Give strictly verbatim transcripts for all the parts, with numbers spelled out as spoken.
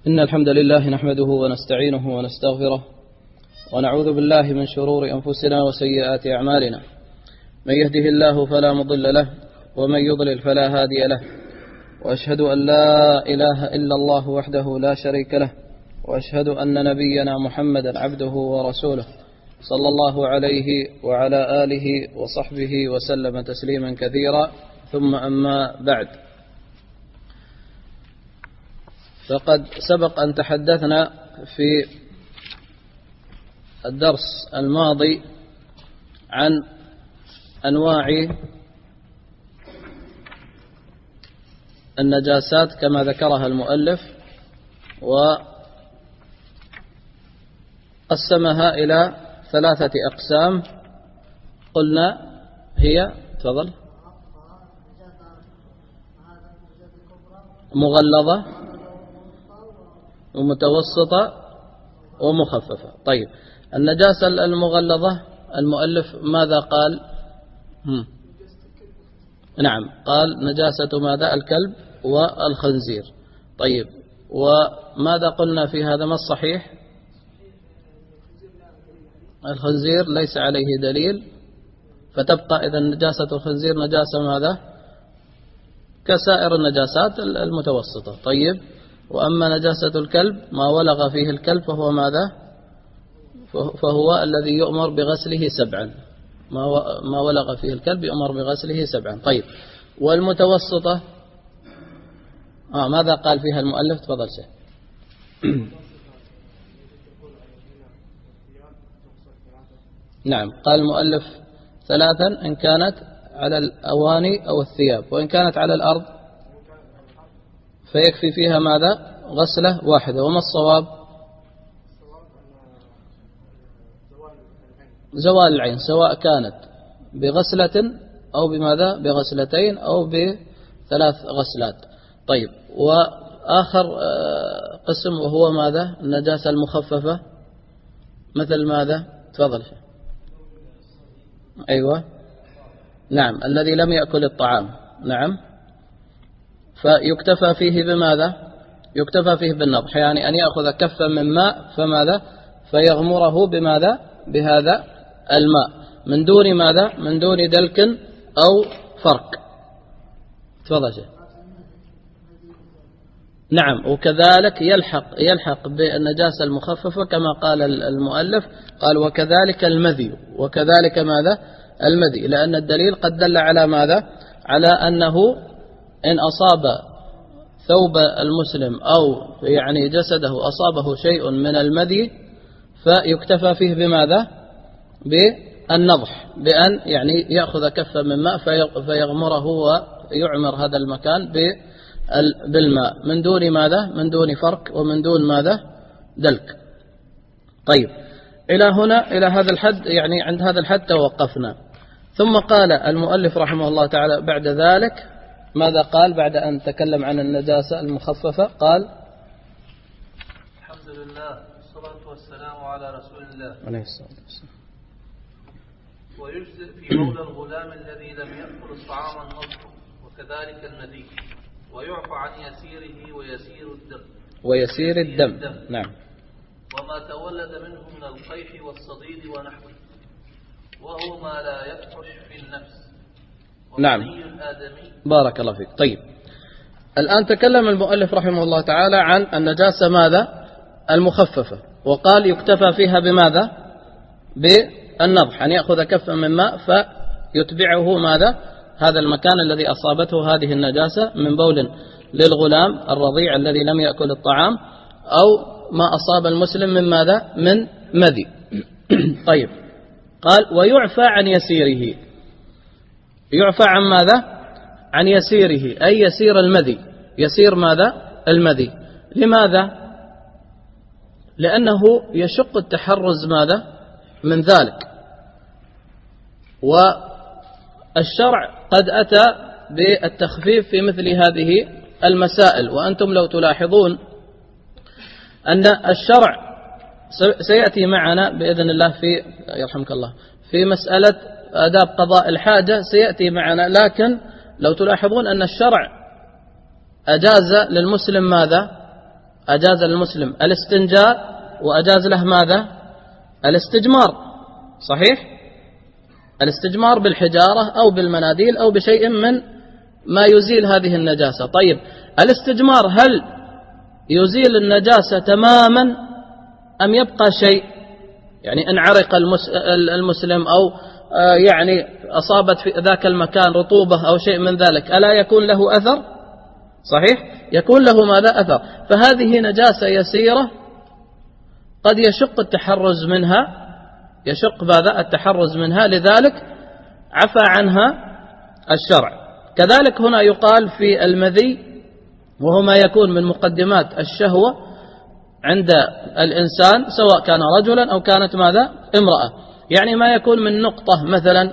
إن الحمد لله نحمده ونستعينه ونستغفره ونعوذ بالله من شرور أنفسنا وسيئات أعمالنا. من يهده الله فلا مضل له ومن يضلل فلا هادي له، وأشهد أن لا إله إلا الله وحده لا شريك له، وأشهد أن نبينا محمدا عبده ورسوله صلى الله عليه وعلى آله وصحبه وسلم تسليما كثيرا. ثم أما بعد، فقد سبق أن تحدثنا في الدرس الماضي عن أنواع النجاسات كما ذكرها المؤلف، وقسمها إلى ثلاثة أقسام. قلنا هي تفضل مغلظة ومتوسطة ومخففة. طيب، النجاسة المغلظة المؤلف ماذا قال؟ هم. نعم، قال نجاسة ماذا؟ الكلب والخنزير. طيب، وماذا قلنا في هذا؟ ما الصحيح؟ الخنزير ليس عليه دليل، فتبقى إذا نجاسة الخنزير نجاسة ماذا؟ كسائر النجاسات المتوسطة. طيب، وأما نجاسة الكلب ما ولغ فيه الكلب فهو ماذا؟ فهو الذي يؤمر بغسله سبعا، ما ولغ فيه الكلب يؤمر بغسله سبعا. طيب، والمتوسطة آه ماذا قال فيها المؤلف؟ تفضل شيخ. نعم، قال المؤلف ثلاثا إن كانت على الأواني أو الثياب، وإن كانت على الأرض فيكفي فيها ماذا؟ غسلة واحدة. وما الصواب؟ زوال العين، سواء كانت بغسلة أو بماذا؟ بغسلتين أو بثلاث غسلات. طيب، وآخر قسم وهو ماذا؟ النجاسة المخففة، مثل ماذا؟ تفضل. أيوة، نعم، الذي لم يأكل الطعام. نعم، فيكتفى فيه بماذا؟ يكتفى فيه بالنضح، يعني أن يأخذ كفا من ماء فماذا؟ فيغمره بماذا؟ بهذا الماء، من دون ماذا؟ من دون دلك أو فرق. تفضل شيء. نعم، وكذلك يلحق يلحق بالنجاسة المخففة كما قال المؤلف، قال وكذلك المذي، وكذلك ماذا؟ المذي، لأن الدليل قد دل على ماذا؟ على أنه إن أصاب ثوب المسلم أو يعني جسده أصابه شيء من المذي فيكتفى فيه بماذا؟ بالنضح، بأن يعني يأخذ كفا من ماء فيغمره ويعمر هذا المكان بالماء، من دون ماذا؟ من دون فرق ومن دون ماذا؟ دلك. طيب، إلى هنا، إلى هذا الحد، يعني عند هذا الحد توقفنا. ثم قال المؤلف رحمه الله تعالى بعد ذلك ماذا قال بعد أن تكلم عن النجاسة المخففة؟ قال الحمد لله والصلاة والسلام على رسول الله عليه الصلاة والسلام. ويجزئ في مولى الغلام الذي لم يأكل الطعام النضح وكذلك المذي، ويعفى عن يسيره ويسير الدم ويسير الدم, الدم. نعم، وما تولد منه من القيح والصديد ونحوه، وهو ما لا يفحش في النفس. نعم، بارك الله فيك. طيب، الآن تكلم المؤلف رحمه الله تعالى عن النجاسة ماذا؟ المخففة، وقال يكتفى فيها بماذا؟ بالنضح، أن يأخذ كفا من ماء فيتبعه ماذا؟ هذا المكان الذي أصابته هذه النجاسة من بول للغلام الرضيع الذي لم يأكل الطعام، أو ما أصاب المسلم من ماذا؟ من مذي. طيب، قال ويعفى عن يسيره. يعفى عن ماذا؟ عن يسيره، أي يسير المذي. يسير ماذا؟ المذي. لماذا؟ لأنه يشق التحرز ماذا؟ من ذلك، والشرع قد أتى بالتخفيف في مثل هذه المسائل. وأنتم لو تلاحظون أن الشرع سيأتي معنا بإذن الله في يرحمك الله في مسألة آداب قضاء الحاجة، سيأتي معنا، لكن لو تلاحظون أن الشرع أجاز للمسلم ماذا؟ أجاز للمسلم الاستنجاء وأجاز له ماذا؟ الاستجمار، صحيح؟ الاستجمار بالحجارة أو بالمناديل أو بشيء من ما يزيل هذه النجاسة. طيب الاستجمار هل يزيل النجاسة تماما أم يبقى شيء؟ يعني إن عرق المسلم أو يعني أصابت في ذاك المكان رطوبة أو شيء من ذلك ألا يكون له أثر؟ صحيح؟ يكون له ماذا؟ أثر. فهذه نجاسة يسيرة قد يشق التحرز منها، يشق ماذا؟ التحرز منها، لذلك عفى عنها الشرع. كذلك هنا يقال في المذي، وهو ما يكون من مقدمات الشهوة عند الإنسان سواء كان رجلا أو كانت ماذا؟ امرأة، يعني ما يكون من نقطة، مثلا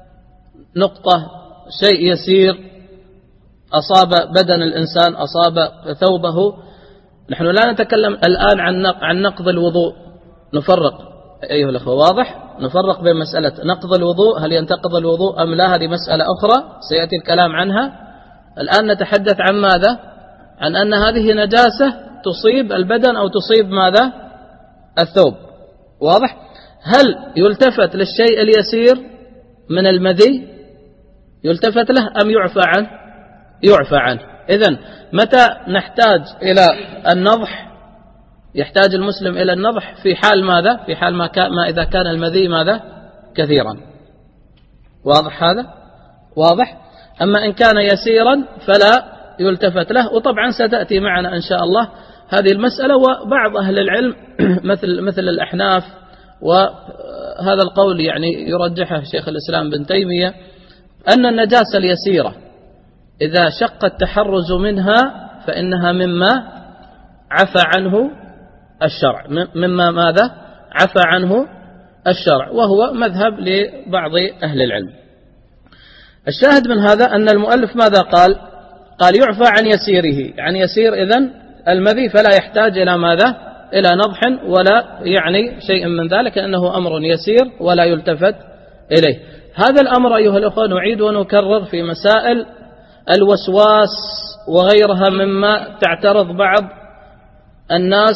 نقطة شيء يسير أصاب بدن الإنسان، أصاب ثوبه. نحن لا نتكلم الآن عن عن نقض الوضوء، نفرق أيها الأخوة، واضح؟ نفرق بين مسألة نقض الوضوء، هل ينتقض الوضوء أم لا، هذه مسألة أخرى سيأتي الكلام عنها. الآن نتحدث عن ماذا؟ عن أن هذه نجاسة تصيب البدن أو تصيب ماذا؟ الثوب، واضح؟ هل يلتفت للشيء اليسير من المذي؟ يلتفت له أم يعفى عنه؟ يعفى عنه. إذن متى نحتاج إلى النضح؟ يحتاج المسلم إلى النضح في حال ماذا؟ في حال ما, كان ما إذا كان المذي ماذا؟ كثيرا. واضح هذا؟ واضح؟ أما إن كان يسيرا فلا يلتفت له. وطبعا ستأتي معنا إن شاء الله هذه المسألة. وبعض أهل العلم مثل مثل الأحناف، وهذا القول يعني يرجحه شيخ الإسلام بن تيمية، أن النجاسة اليسيرة إذا شق التحرز منها فإنها مما عفى عنه الشرع، مما ماذا؟ عفى عنه الشرع، وهو مذهب لبعض أهل العلم. الشاهد من هذا أن المؤلف ماذا قال؟ قال يعفى عن يسيره، عن يسير إذن المذي فلا يحتاج إلى ماذا؟ إلى نضح ولا يعني شيء من ذلك، أنه أمر يسير ولا يلتفت إليه. هذا الأمر أيها الأخوة نعيد ونكرر في مسائل الوسواس وغيرها مما تعترض بعض الناس،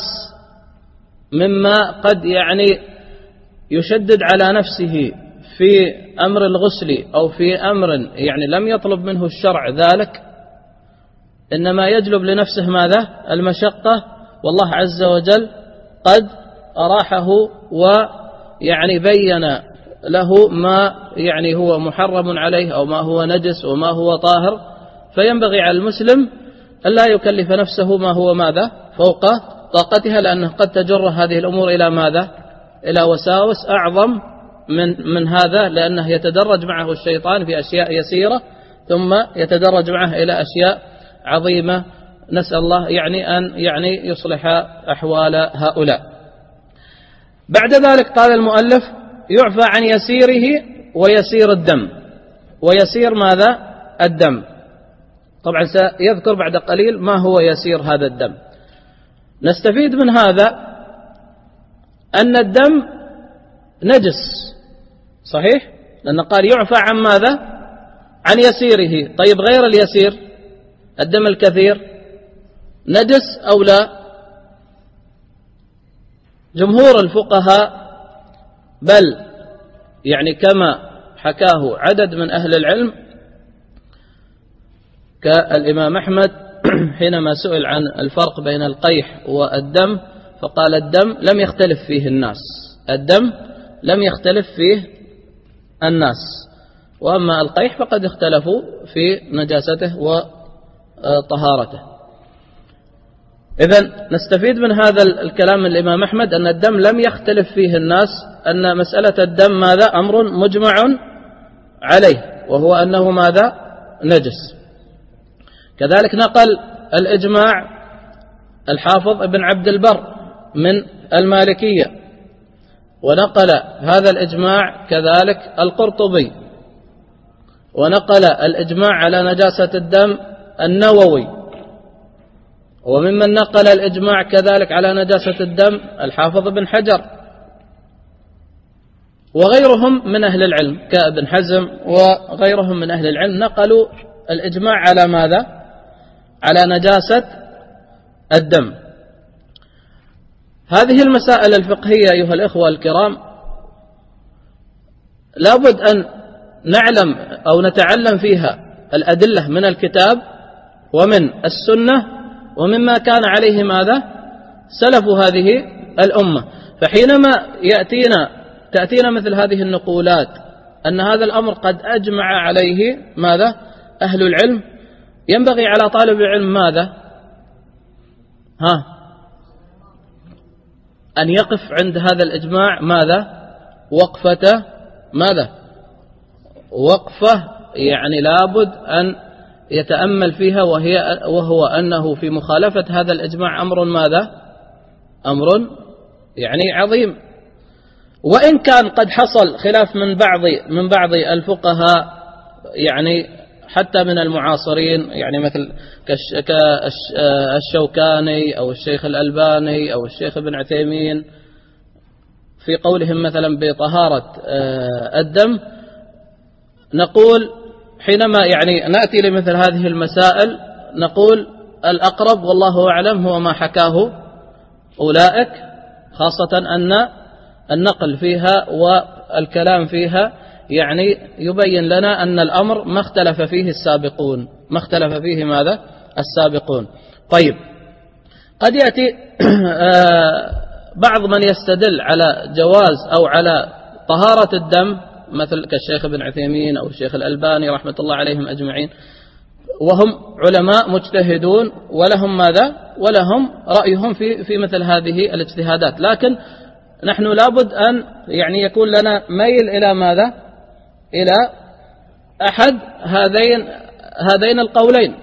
مما قد يعني يشدد على نفسه في أمر الغسل أو في أمر يعني لم يطلب منه الشرع ذلك، إنما يجلب لنفسه ماذا؟ المشقة، والله عز وجل قد أراحه ويعني بين له ما يعني هو محرم عليه أو ما هو نجس وما هو طاهر. فينبغي على المسلم ألا يكلف نفسه ما هو ماذا؟ فوق طاقتها، لأنه قد تجر هذه الأمور إلى ماذا؟ إلى وساوس أعظم من من هذا، لأنه يتدرج معه الشيطان في أشياء يسيرة ثم يتدرج معه إلى أشياء عظيمة. نسأل الله يعني أن يعني يصلح أحوال هؤلاء. بعد ذلك قال المؤلف يعفى عن يسيره ويسير الدم. ويسير ماذا؟ الدم. طبعا سيذكر بعد قليل ما هو يسير هذا الدم. نستفيد من هذا أن الدم نجس، صحيح؟ لأن قال يعفى عن ماذا؟ عن يسيره. طيب غير اليسير الدم الكثير نجس أو لا؟ جمهور الفقهاء بل يعني كما حكاه عدد من أهل العلم كالإمام أحمد حينما سئل عن الفرق بين القيح والدم فقال الدم لم يختلف فيه الناس، الدم لم يختلف فيه الناس، وأما القيح فقد اختلفوا في نجاسته وطهارته. إذن نستفيد من هذا الكلام من الإمام أحمد أن الدم لم يختلف فيه الناس، أن مسألة الدم ماذا؟ أمر مجمع عليه، وهو أنه ماذا؟ نجس. كذلك نقل الإجماع الحافظ ابن عبد البر من المالكية، ونقل هذا الإجماع كذلك القرطبي، ونقل الإجماع على نجاسة الدم النووي، وممن نقل الإجماع كذلك على نجاسة الدم الحافظ ابن حجر وغيرهم من أهل العلم كابن حزم وغيرهم من أهل العلم نقلوا الإجماع على ماذا؟ على نجاسة الدم. هذه المسائل الفقهية أيها الإخوة الكرام لابد أن نعلم أو نتعلم فيها الأدلة من الكتاب ومن السنة ومما كان عليه ماذا سلف هذه الأمة. فحينما يأتينا تأتينا مثل هذه النقولات أن هذا الأمر قد أجمع عليه ماذا أهل العلم، ينبغي على طالب العلم ماذا ها أن يقف عند هذا الإجماع ماذا وقفة ماذا وقفة يعني لابد أن يتأمل فيها، وهي وهو أنه في مخالفة هذا الإجماع أمر ماذا أمر يعني عظيم. وإن كان قد حصل خلاف من بعض من بعض الفقهاء يعني حتى من المعاصرين، يعني مثل كالشوكاني أو الشيخ الألباني أو الشيخ ابن عثيمين في قولهم مثلا بطهارة الدم، نقول حينما يعني نأتي لمثل هذه المسائل نقول الأقرب والله أعلم هو ما حكاه أولئك، خاصة أن النقل فيها والكلام فيها يعني يبين لنا أن الأمر ما اختلف فيه السابقون ما اختلف فيه ماذا السابقون. طيب قد يأتي بعض من يستدل على جواز أو على طهارة الدم مثل كالشيخ ابن عثيمين أو الشيخ الألباني رحمة الله عليهم أجمعين، وهم علماء مجتهدون ولهم ماذا ولهم رأيهم في في مثل هذه الاجتهادات، لكن نحن لابد أن يعني يكون لنا ميل إلى ماذا إلى أحد هذين هذين القولين.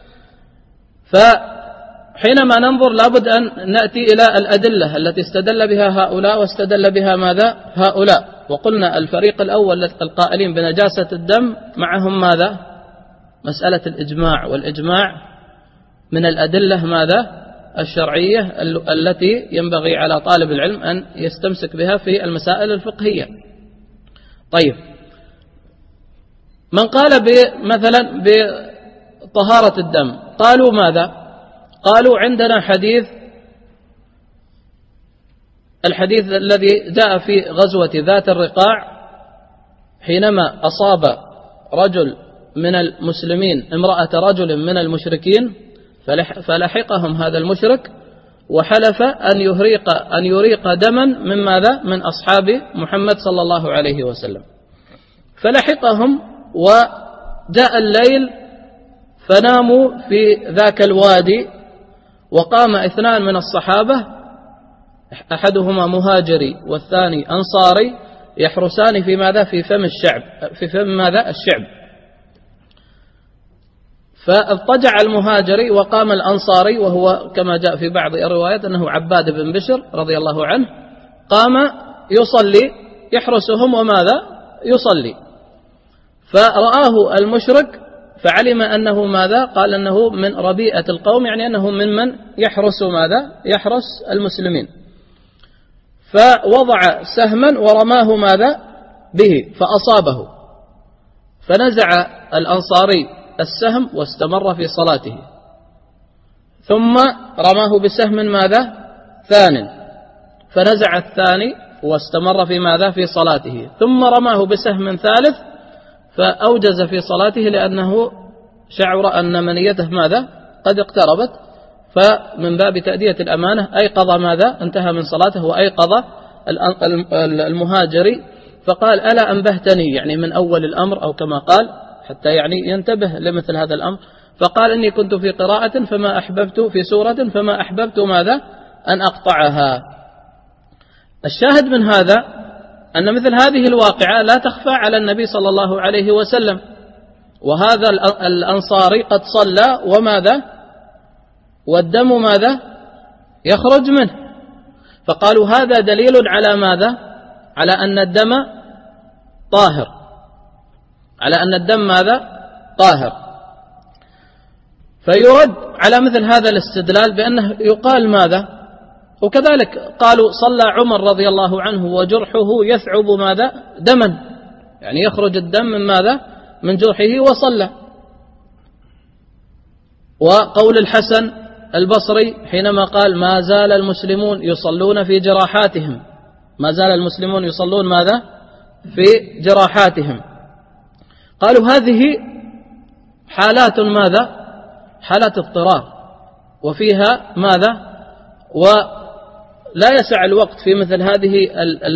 فحينما ننظر لابد أن نأتي إلى الأدلة التي استدل بها هؤلاء واستدل بها ماذا هؤلاء. وقلنا الفريق الأول القائلين بنجاسة الدم معهم ماذا مسألة الإجماع، والإجماع من الأدلة ماذا الشرعية التي ينبغي على طالب العلم أن يستمسك بها في المسائل الفقهية. طيب من قال مثلا بطهارة الدم قالوا ماذا قالوا عندنا حديث الحديث الذي جاء في غزوة ذات الرقاع حينما أصاب رجل من المسلمين امرأة رجل من المشركين فلحقهم هذا المشرك وحلف أن يهريق أن يريق دما من ماذا من أصحاب محمد صلى الله عليه وسلم. فلحقهم وجاء الليل فناموا في ذاك الوادي، وقام اثنان من الصحابة أحدهما مهاجري والثاني أنصاري يحرسان في ماذا في فم الشعب في فم ماذا الشعب. فاضطجع المهاجري وقام الأنصاري وهو كما جاء في بعض الروايات أنه عباد بن بشر رضي الله عنه، قام يصلي يحرسهم وماذا يصلي. فرآه المشرك فعلم أنه ماذا قال أنه من ربيئة القوم، يعني أنه من من يحرس ماذا يحرس المسلمين. فوضع سهما ورماه ماذا به فأصابه، فنزع الأنصاري السهم واستمر في صلاته، ثم رماه بسهم ماذا ثان فنزع الثاني واستمر في ماذا في صلاته، ثم رماه بسهم ثالث فأوجز في صلاته لأنه شعر أن منيته ماذا قد اقتربت، فمن باب تأدية الأمانة أيقظ ماذا انتهى من صلاته وأيقظ المهاجري فقال ألا أنبهتني يعني من أول الأمر أو كما قال حتى يعني ينتبه لمثل هذا الأمر. فقال إني كنت في قراءة فما أحببت في سورة فما أحببت ماذا أن أقطعها. الشاهد من هذا أن مثل هذه الواقعة لا تخفى على النبي صلى الله عليه وسلم، وهذا الأنصاري قد صلى وماذا والدم ماذا يخرج منه، فقالوا هذا دليل على ماذا على أن الدم طاهر على أن الدم ماذا طاهر. فيرد على مثل هذا الاستدلال بأنه يقال ماذا، وكذلك قالوا صلى عمر رضي الله عنه وجرحه يثعب ماذا دما، يعني يخرج الدم من ماذا من جرحه وصلى. وقول الحسن البصري حينما قال ما زال المسلمون يصلون في جراحاتهم، ما زال المسلمون يصلون ماذا؟ في جراحاتهم. قالوا هذه حالات ماذا؟ حالات اضطرار، وفيها ماذا؟ ولا يسع الوقت في مثل هذه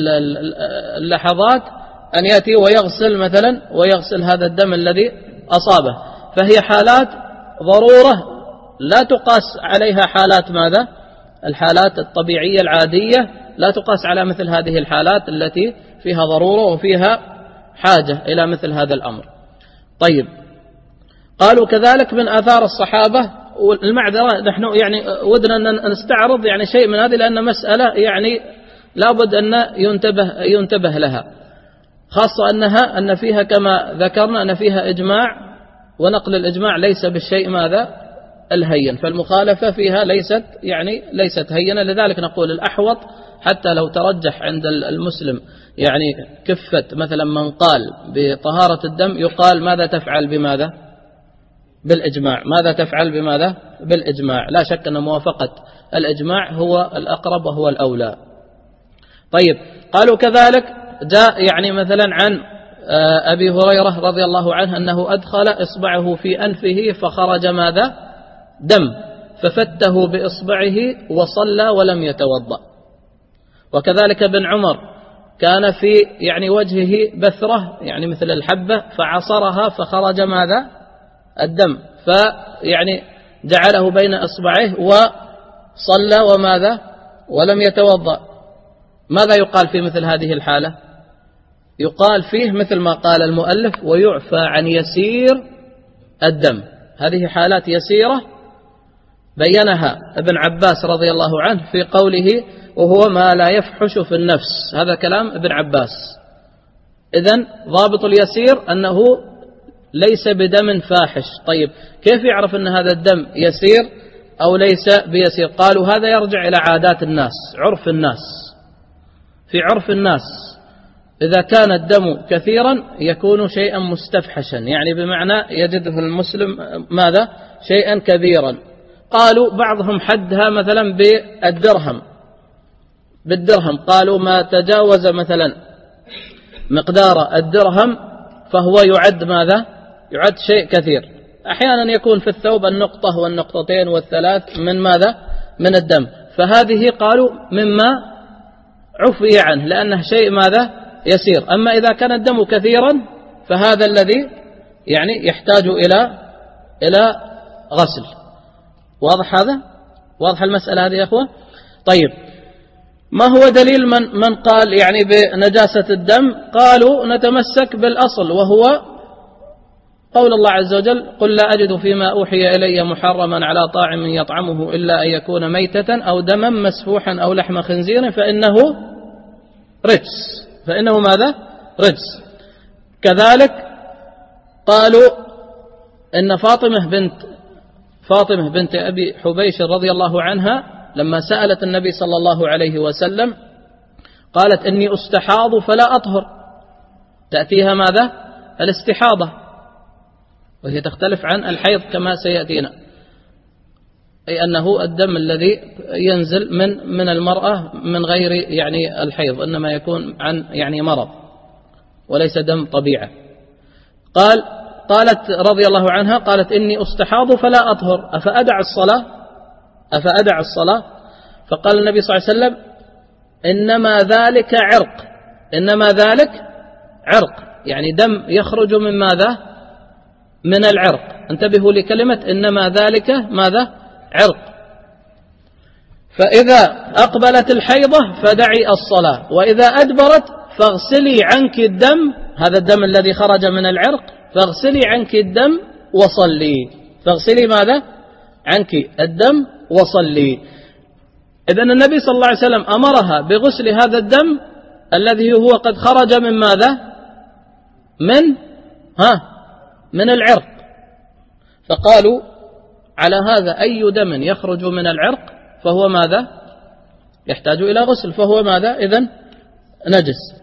اللحظات أن يأتي ويغسل مثلا ويغسل هذا الدم الذي أصابه، فهي حالات ضرورة لا تقاس عليها حالات ماذا؟ الحالات الطبيعية العادية لا تقاس على مثل هذه الحالات التي فيها ضرورة وفيها حاجة إلى مثل هذا الأمر. طيب، قالوا كذلك من آثار الصحابة، والمعذرة نحن يعني ودنا أن نستعرض يعني شيء من هذه لأن مسألة يعني لابد أن ينتبه, ينتبه لها، خاصة أنها أن فيها كما ذكرنا أن فيها إجماع، ونقل الإجماع ليس بالشيء ماذا؟ الهين، فالمخالفة فيها ليست يعني ليست هينة. لذلك نقول الأحوط حتى لو ترجح عند المسلم يعني كفة مثلا من قال بطهارة الدم يقال ماذا تفعل بماذا؟ بالإجماع. ماذا تفعل بماذا؟ بالإجماع. لا شك أن موافقة الإجماع هو الأقرب وهو الأولى. طيب، قالوا كذلك جاء يعني مثلا عن أبي هريرة رضي الله عنه أنه أدخل إصبعه في أنفه فخرج ماذا؟ دم، ففته بإصبعه وصلى ولم يتوضأ. وكذلك ابن عمر كان في يعني وجهه بثرة يعني مثل الحبة فعصرها فخرج ماذا؟ الدم، فيعني جعله بين إصبعيه وصلى وماذا؟ ولم يتوضأ. ماذا يقال في مثل هذه الحالة؟ يقال فيه مثل ما قال المؤلف ويعفى عن يسير الدم. هذه حالات يسيرة بينها ابن عباس رضي الله عنه في قوله وهو ما لا يفحش في النفس، هذا كلام ابن عباس. إذن ضابط اليسير أنه ليس بدم فاحش. طيب، كيف يعرف أن هذا الدم يسير أو ليس بيسير؟ قالوا هذا يرجع إلى عادات الناس، عرف الناس. في عرف الناس إذا كان الدم كثيرا يكون شيئا مستفحشا، يعني بمعنى يجده المسلم ماذا؟ شيئا كبيرا. قالوا بعضهم حدها مثلا بالدرهم، بالدرهم قالوا ما تجاوز مثلا مقدار الدرهم فهو يعد ماذا؟ يعد شيء كثير. أحيانا يكون في الثوب النقطة والنقطتين والثلاث من ماذا؟ من الدم، فهذه قالوا مما عفي عنه لأنه شيء ماذا؟ يسير. أما إذا كان الدم كثيرا فهذا الذي يعني يحتاج إلى إلى غسل. واضح هذا؟ واضح المسألة هذه يا أخوة؟ طيب، ما هو دليل من من قال يعني بنجاسة الدم؟ قالوا نتمسك بالأصل وهو قول الله عز وجل قل لا أجد فيما أوحي إلي محرما على طاعم يطعمه إلا أن يكون ميتة أو دما مسفوحا أو لحم خنزير فإنه رجس، فإنه ماذا؟ رجس. كذلك قالوا إن فاطمة بنت فاطمة بنت أبي حبيش رضي الله عنها لما سألت النبي صلى الله عليه وسلم قالت إني أستحاض فلا أطهر، تأتيها ماذا؟ الاستحاضة، وهي تختلف عن الحيض كما سيأتينا، أي أنه الدم الذي ينزل من من المرأة من غير يعني الحيض، إنما يكون عن يعني مرض وليس دم طبيعة. قال قالت رضي الله عنها قالت إني أستحاض فلا أطهر أفأدع الصلاة أفأدع الصلاة فقال النبي صلى الله عليه وسلم إنما ذلك عرق، إنما ذلك عرق، يعني دم يخرج من ماذا؟ من العرق. انتبهوا لكلمة إنما ذلك ماذا؟ عرق. فإذا أقبلت الحيضة فدعي الصلاة، وإذا أدبرت فاغسلي عنك الدم، هذا الدم الذي خرج من العرق، فاغسلي عنك الدم وصلي. فاغسلي ماذا؟ عنك الدم وصلي. إذن النبي صلى الله عليه وسلم أمرها بغسل هذا الدم الذي هو قد خرج من ماذا؟ من ها من العرق. فقالوا على هذا أي دم يخرج من العرق فهو ماذا؟ يحتاج إلى غسل، فهو ماذا؟ إذن نجس.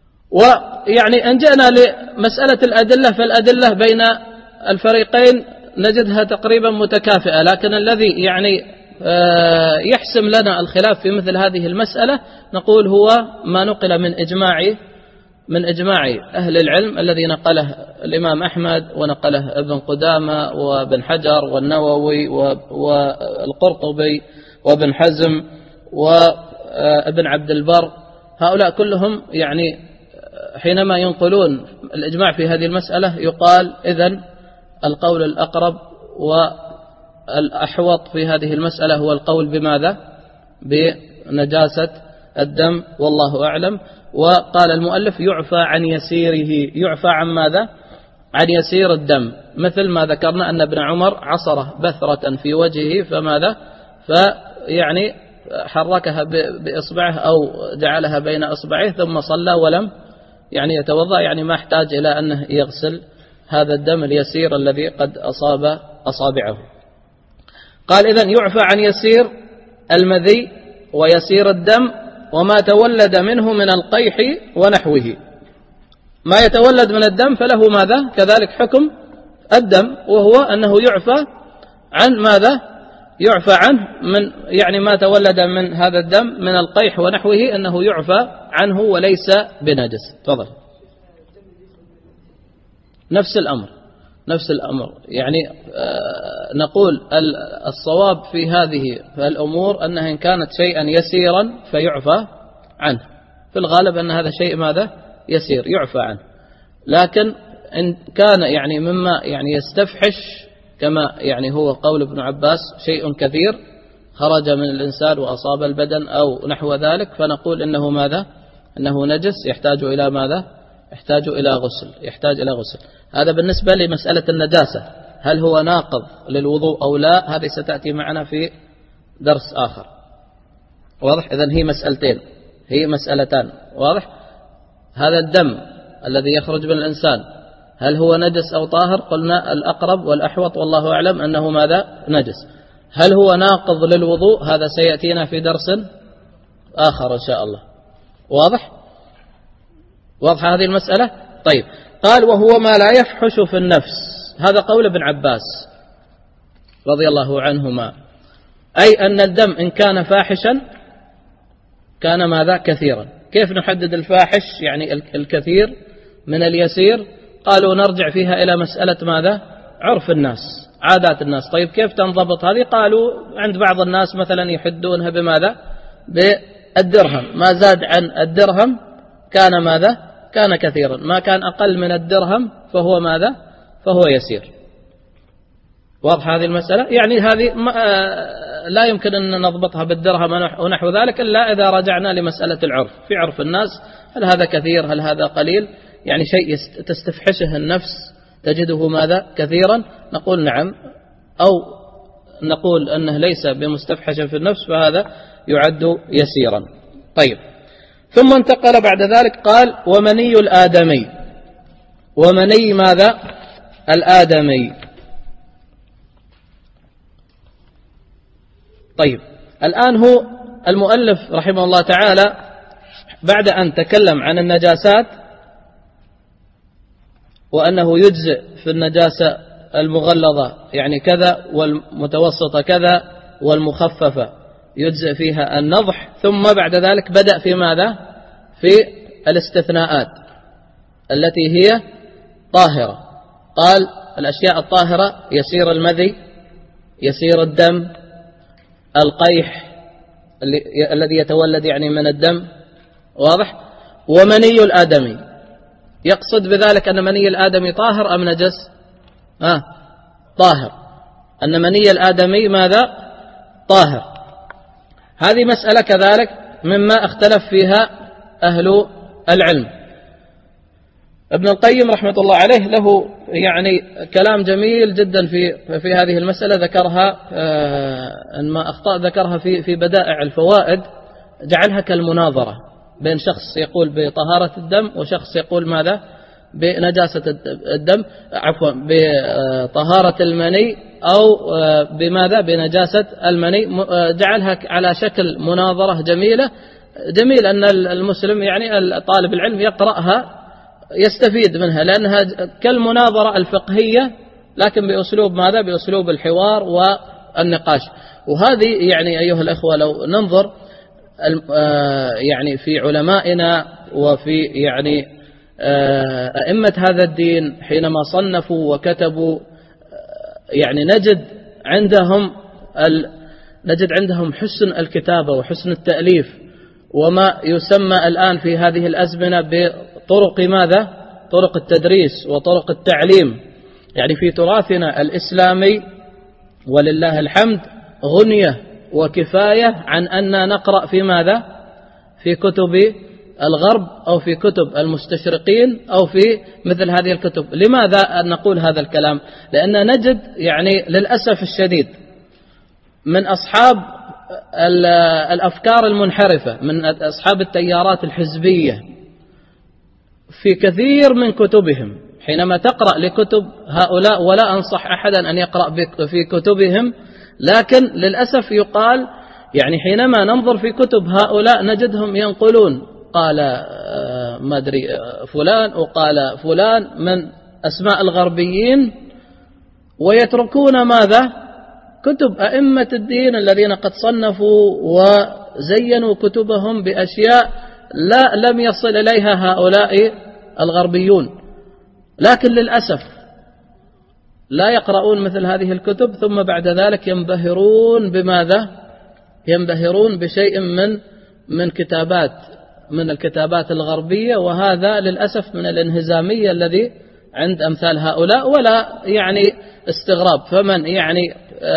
ويعني أن جئنا لمسألة الأدلة، فالأدلة بين الفريقين نجدها تقريبا متكافئة، لكن الذي يعني يحسم لنا الخلاف في مثل هذه المسألة نقول هو ما نقل من إجماع من إجماع أهل العلم الذي نقله الإمام أحمد ونقله ابن قدامة وابن حجر والنووي والقرطبي وابن حزم وابن عبد البر. هؤلاء كلهم يعني حينما ينقلون الإجماع في هذه المسألة يقال إذن القول الأقرب والأحوط في هذه المسألة هو القول بماذا؟ بنجاسة الدم، والله أعلم. وقال المؤلف يعفى عن يسيره، يعفى عن ماذا؟ عن يسير الدم، مثل ما ذكرنا أن ابن عمر عصره بثرة في وجهه فماذا؟ فيعني حركها بإصبعه أو جعلها بين إصبعيه ثم صلى ولم يعني يتوضأ، يعني ما احتاج إلى أنه يغسل هذا الدم اليسير الذي قد أصاب أصابعه. قال إذن يعفى عن يسير المذي ويسير الدم وما تولد منه من القيح ونحوه. ما يتولد من الدم فله ماذا؟ كذلك حكم الدم، وهو أنه يعفى عن ماذا؟ يعفى عنه من يعني ما تولد من هذا الدم من القيح ونحوه أنه يعفى عنه وليس بنجس. تفضل. نفس الأمر نفس الأمر يعني آه نقول الصواب في هذه الأمور أنها إن كانت شيئا يسيرا فيعفى عنه، في الغالب أن هذا شيء ماذا؟ يسير يعفى عنه. لكن إن كان يعني مما يعني يستفحش كما يعني هو قول ابن عباس شيء كثير خرج من الإنسان وأصاب البدن أو نحو ذلك، فنقول إنه ماذا؟ إنه نجس يحتاج إلى ماذا؟ يحتاج إلى غسل يحتاج إلى غسل. هذا بالنسبة لمسألة النجاسة، هل هو ناقض للوضوء أو لا؟ هذه ستأتي معنا في درس آخر. واضح؟ إذن هي مسألتين، هي مسألتان. واضح؟ هذا الدم الذي يخرج من الإنسان هل هو نجس أو طاهر؟ قلنا الأقرب والأحوط والله أعلم أنه ماذا؟ نجس. هل هو ناقض للوضوء؟ هذا سيأتينا في درس آخر إن شاء الله. واضح؟ واضح هذه المسألة؟ طيب. قال وهو ما لا يفحش في النفس، هذا قول ابن عباس رضي الله عنهما، أي أن الدم إن كان فاحشا كان ماذا؟ كثيرا. كيف نحدد الفاحش يعني الكثير من اليسير؟ قالوا نرجع فيها إلى مسألة ماذا؟ عرف الناس، عادات الناس. طيب كيف تنضبط هذه؟ قالوا عند بعض الناس مثلا يحدونها بماذا؟ بالدرهم، ما زاد عن الدرهم كان ماذا؟ كان كثيرا، ما كان أقل من الدرهم فهو ماذا؟ فهو يسير. واضح هذه المسألة؟ يعني هذه لا يمكن أن نضبطها بالدرهم ونحو ذلك إلا إذا رجعنا لمسألة العرف، في عرف الناس هل هذا كثير هل هذا قليل؟ يعني شيء تستفحشه النفس تجده ماذا؟ كثيرا، نقول نعم، أو نقول أنه ليس بمستفحش في النفس فهذا يعد يسيرا. طيب. ثم انتقل بعد ذلك قال ومني الآدمي، ومني ماذا؟ الآدمي. طيب الآن هو المؤلف رحمه الله تعالى بعد أن تكلم عن النجاسات وأنه يجزئ في النجاسة المغلظة يعني كذا والمتوسطة كذا والمخففة يجزئ فيها النضح، ثم بعد ذلك بدأ في ماذا؟ في الاستثناءات التي هي طاهرة. قال الأشياء الطاهرة يسير المذي، يسير الدم، القيح الذي يتولد يعني من الدم. واضح؟ ومني الآدمي، يقصد بذلك أن مني الآدمي طاهر أم نجس؟ آه طاهر، أن مني الآدمي ماذا؟ طاهر. هذه مسألة كذلك مما اختلف فيها أهل العلم. ابن القيم رحمة الله عليه له يعني كلام جميل جدا في في هذه المسألة، ذكرها إن ما أخطأ ذكرها في في بدائع الفوائد، جعلها كالمناظرة بين شخص يقول بطهارة الدم وشخص يقول ماذا؟ بنجاسة الدم، عفوا بطهارة المني أو بماذا؟ بنجاسة المني. جعلها على شكل مناظرة جميلة. جميل أن المسلم يعني طالب العلم يقرأها يستفيد منها، لأنها كالمناظرة الفقهية لكن بأسلوب ماذا؟ بأسلوب الحوار والنقاش. وهذه يعني أيها الأخوة لو ننظر يعني في علمائنا وفي يعني أئمة هذا الدين حينما صنفوا وكتبوا يعني نجد عندهم نجد عندهم حسن الكتابة وحسن التأليف، وما يسمى الآن في هذه الأزمنة بطرق ماذا؟ طرق التدريس وطرق التعليم. يعني في تراثنا الإسلامي ولله الحمد غنية وكفاية عن أن نقرأ في ماذا؟ في كتب الغرب أو في كتب المستشرقين أو في مثل هذه الكتب. لماذا نقول هذا الكلام؟ لأن نجد يعني للأسف الشديد من أصحاب الأفكار المنحرفة، من أصحاب التيارات الحزبية، في كثير من كتبهم حينما تقرأ لكتب هؤلاء، ولا أنصح أحدا أن يقرأ في كتبهم، لكن للأسف يقال يعني حينما ننظر في كتب هؤلاء نجدهم ينقلون قال ما أدري فلان وقال فلان من أسماء الغربيين، ويتركون ماذا؟ كتب أئمة الدين الذين قد صنفوا وزينوا كتبهم بأشياء لا لم يصل إليها هؤلاء الغربيون، لكن للأسف لا يقرؤون مثل هذه الكتب، ثم بعد ذلك ينبهرون بماذا؟ ينبهرون بشيء من من كتابات من الكتابات الغربية، وهذا للأسف من الانهزامية الذي عند أمثال هؤلاء، ولا يعني استغراب. فمن يعني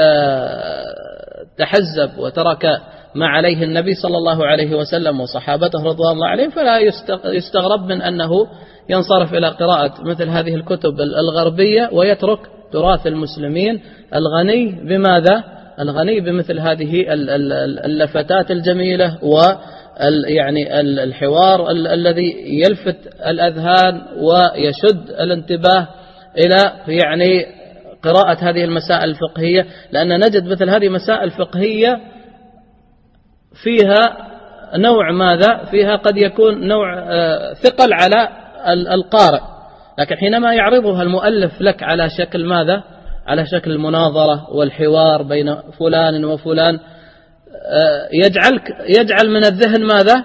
تحزب وترك ما عليه النبي صلى الله عليه وسلم وصحابته رضوان الله عليهم فلا يستغرب من أنه ينصرف إلى قراءة مثل هذه الكتب الغربية ويترك تراث المسلمين الغني بماذا؟ الغني بمثل هذه اللفتات الجميلة و يعني الحوار الذي يلفت الأذهان ويشد الانتباه إلى يعني قراءة هذه المسائل الفقهية. لأن نجد مثل هذه مسائل فقهية فيها نوع ماذا؟ فيها قد يكون نوع ثقل على القارئ، لكن حينما يعرضها المؤلف لك على شكل ماذا؟ على شكل المناظرة والحوار بين فلان وفلان، يجعلك يجعل من الذهن ماذا؟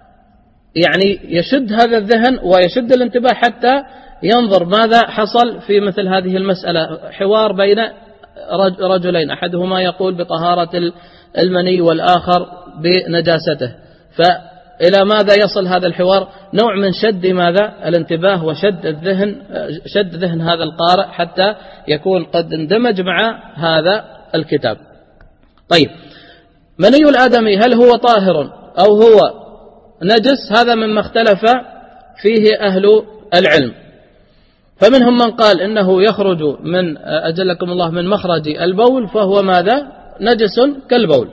يعني يشد هذا الذهن ويشد الانتباه حتى ينظر ماذا حصل في مثل هذه المسألة. حوار بين رجلين، أحدهما يقول بطهارة المني والآخر بنجاسته، فإلى ماذا يصل هذا الحوار؟ نوع من شد ماذا؟ الانتباه وشد الذهن، شد ذهن هذا القارئ حتى يكون قد اندمج مع هذا الكتاب. طيب، مني الآدمي هل هو طاهر أو هو نجس؟ هذا مما اختلف فيه أهل العلم. فمنهم من قال إنه يخرج من أجلكم الله من مخرج البول فهو ماذا؟ نجس كالبول.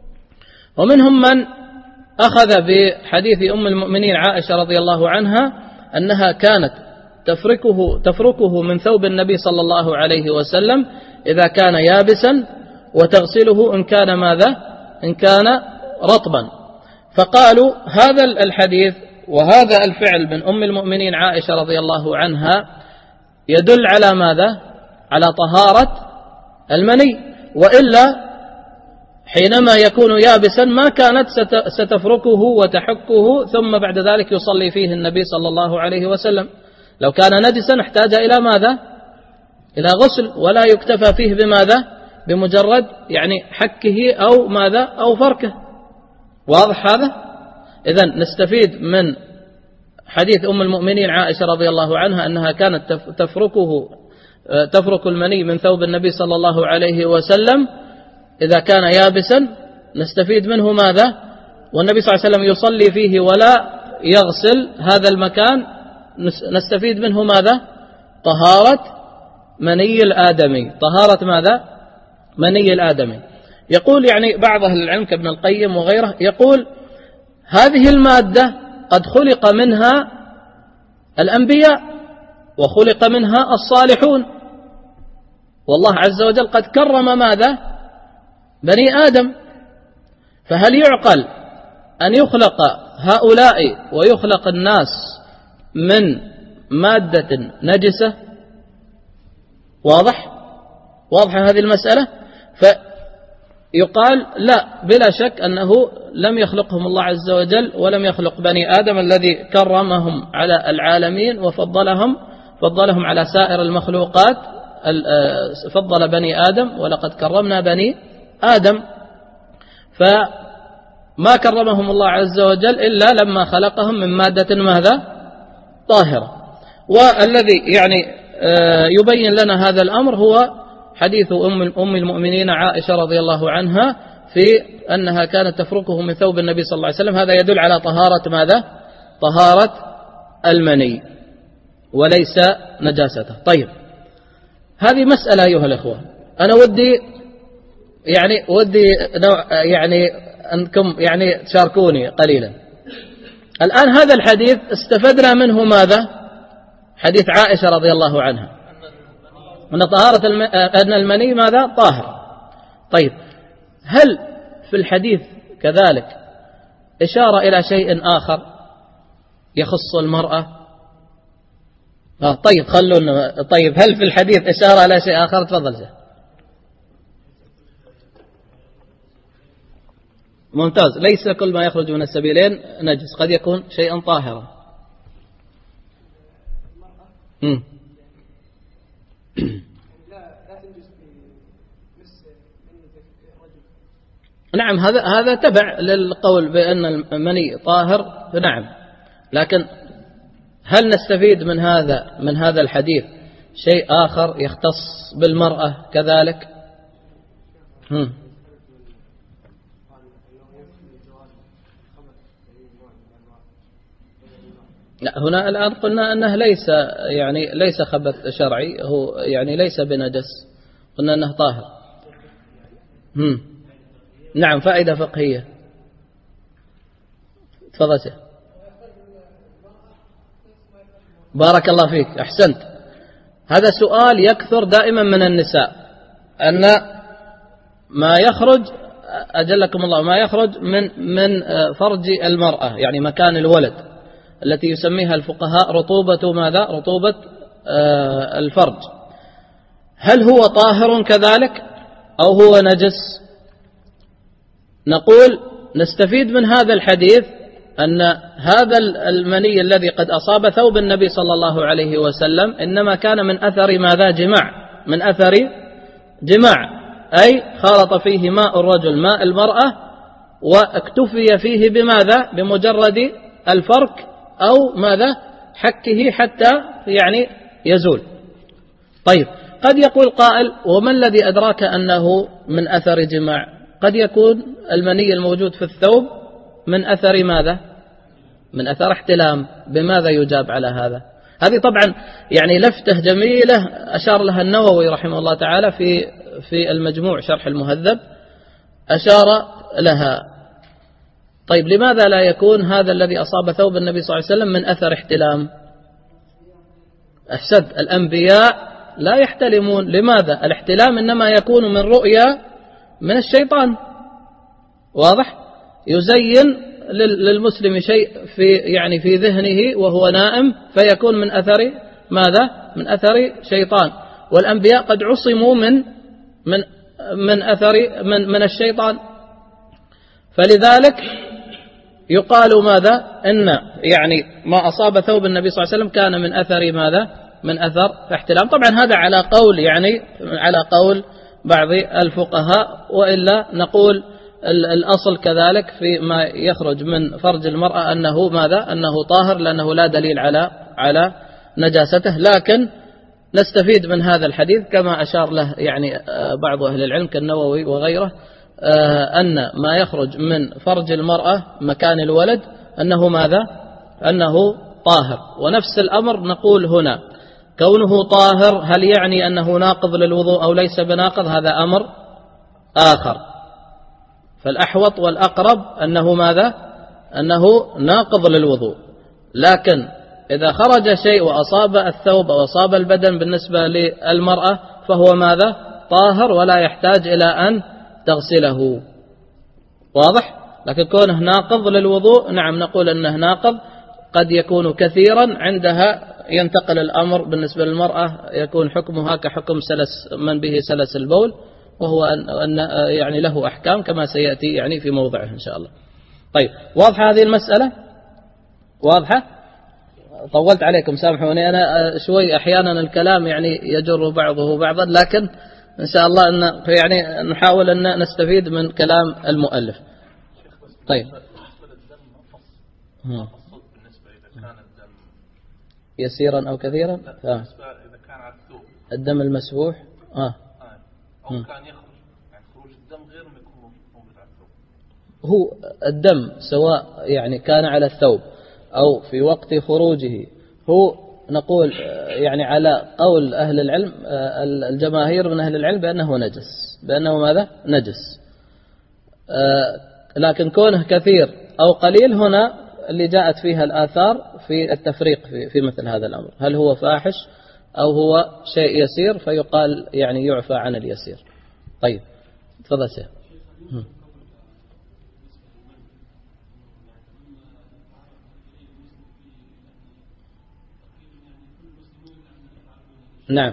ومنهم من أخذ بحديث أم المؤمنين عائشة رضي الله عنها أنها كانت تفركه, تفركه من ثوب النبي صلى الله عليه وسلم إذا كان يابسا، وتغسله إن كان ماذا؟ إن كان رطبا. فقالوا هذا الحديث وهذا الفعل من أم المؤمنين عائشة رضي الله عنها يدل على ماذا؟ على طهارة المني، وإلا حينما يكون يابسا ما كانت ستفركه وتحكه ثم بعد ذلك يصلي فيه النبي صلى الله عليه وسلم. لو كان نجسا احتاج إلى ماذا؟ إلى غسل، ولا يكتفى فيه بماذا؟ بمجرد يعني حكه أو ماذا؟ أو فركه. واضح هذا؟ إذن نستفيد من حديث أم المؤمنين عائشة رضي الله عنها أنها كانت تفركه تفرك المني من ثوب النبي صلى الله عليه وسلم إذا كان يابسا، نستفيد منه ماذا؟ والنبي صلى الله عليه وسلم يصلي فيه ولا يغسل هذا المكان، نستفيد منه ماذا؟ طهارة مني الآدمي. طهارة ماذا؟ مني الآدمي. يقول يعني بعض أهل العلم كابن القيم وغيره يقول هذه المادة قد خلق منها الأنبياء وخلق منها الصالحون، والله عز وجل قد كرم ماذا؟ بني آدم. فهل يعقل أن يخلق هؤلاء ويخلق الناس من مادة نجسة؟ واضح؟ واضحة هذه المسألة؟ فيقال لا، بلا شك أنه لم يخلقهم الله عز وجل ولم يخلق بني آدم الذي كرمهم على العالمين وفضلهم فضلهم على سائر المخلوقات، فضل بني آدم ولقد كرمنا بني آدم، فما كرمهم الله عز وجل إلا لما خلقهم من مادة ماذا؟ طاهرة. والذي يعني يبين لنا هذا الأمر هو حديث أم المؤمنين عائشة رضي الله عنها في أنها كانت تفركه من ثوب النبي صلى الله عليه وسلم. هذا يدل على طهارة ماذا؟ طهارة المني وليس نجاسته. طيب، هذه مسألة أيها الأخوة، أنا ودي يعني ودي يعني أنكم يعني تشاركوني قليلا. الآن هذا الحديث استفدنا منه ماذا؟ حديث عائشة رضي الله عنها أن طهارة الم... أن المني ماذا؟ طاهر. طيب، هل في الحديث كذلك إشارة إلى شيء آخر يخص المرأة؟ آه طيب خلونا. طيب، هل في الحديث إشارة إلى شيء آخر؟ تفضل شيء. ممتاز. ليس كل ما يخرج من السبيلين نجس، قد يكون شيئا طاهرا. امم نعم، هذا هذا تبع للقول بأن المني طاهر. نعم، لكن هل نستفيد من هذا من هذا الحديث شيء آخر يختص بالمرأة كذلك؟ هم. لا، هنا الآن قلنا أنه ليس يعني ليس خبث شرعي، هو يعني ليس بنجس، قلنا أنه طاهر. هم. نعم، فائدة فقهية. تفضل شيخ. بارك الله فيك، أحسنت. هذا سؤال يكثر دائما من النساء، أن ما يخرج أجلكم الله ما يخرج من من فرج المرأة، يعني مكان الولد التي يسميها الفقهاء رطوبة ماذا؟ رطوبة الفرج، هل هو طاهر كذلك أو هو نجس؟ نقول نستفيد من هذا الحديث أن هذا المني الذي قد أصاب ثوب النبي صلى الله عليه وسلم إنما كان من أثر ماذا؟ جماع، من أثر جماع، أي خالط فيه ماء الرجل ماء المرأة واكتفي فيه بماذا؟ بمجرد الفرك أو ماذا؟ حكه حتى يعني يزول. طيب، قد يقول قائل وما الذي أدراك أنه من أثر جماع؟ قد يكون المني الموجود في الثوب من أثر ماذا؟ من أثر احتلام. بماذا يجاب على هذا؟ هذه طبعا يعني لفتة جميلة أشار لها النووي رحمه الله تعالى في في المجموع شرح المهذب، أشار لها. طيب، لماذا لا يكون هذا الذي أصاب ثوب النبي صلى الله عليه وسلم من أثر احتلام؟ أحسد، الأنبياء لا يحتلمون. لماذا؟ الاحتلام إنما يكون من رؤيا من الشيطان، واضح؟ يزين للمسلم شيء في يعني في ذهنه وهو نائم فيكون من أثر ماذا؟ من أثر شيطان. والأنبياء قد عصموا من من من أثر من من الشيطان، فلذلك يقال ماذا؟ إن يعني ما أصاب ثوب النبي صلى الله عليه وسلم كان من أثر ماذا؟ من أثر احتلام. طبعا هذا على قول يعني على قول بعض الفقهاء، وإلا نقول الأصل كذلك في ما يخرج من فرج المرأة أنه ماذا؟ أنه طاهر، لأنه لا دليل على على نجاسته. لكن نستفيد من هذا الحديث كما أشار له يعني بعض أهل العلم كالنووي وغيره، أن ما يخرج من فرج المرأة مكان الولد أنه ماذا؟ أنه طاهر. ونفس الأمر نقول هنا، كونه طاهر هل يعني أنه ناقض للوضوء أو ليس بناقض؟ هذا أمر آخر. فالأحوط والأقرب أنه ماذا؟ أنه ناقض للوضوء. لكن إذا خرج شيء وأصاب الثوب أو أصاب البدن بالنسبة للمرأة فهو ماذا؟ طاهر ولا يحتاج إلى أن تغسله، واضح؟ لكن كونه ناقض للوضوء، نعم نقول أنه ناقض، قد يكون كثيرا عندها ينتقل الأمر بالنسبة للمرأة يكون حكمها كحكم سلس من به سلس البول، وهو أن يعني له أحكام كما سيأتي يعني في موضعه إن شاء الله. طيب واضحة هذه المسألة؟ واضحة؟ طولت عليكم سامحوني، أنا شوي أحيانا الكلام يعني يجر بعضه بعضا، لكن إن شاء الله أن يعني نحاول أن نستفيد من كلام المؤلف. طيب بالنسبة إذا كان الدم يسيرا أو كثيرا؟ بالنسبة إذا كان على الثوب الدم المسفوح آه. أو كان يخرج، يعني خروج الدم غير مكروه موجود على الثوب. هو الدم سواء يعني كان على الثوب أو في وقت خروجه، هو نقول يعني على قول أهل العلم الجماهير من أهل العلم بأنه نجس، بأنه ماذا؟ نجس. لكن كونه كثير أو قليل هنا اللي جاءت فيها الآثار في التفريق في, في مثل هذا الأمر، هل هو فاحش أو هو شيء يسير، فيقال يعني يعفى عن اليسير. طيب تفضل شيخ. نعم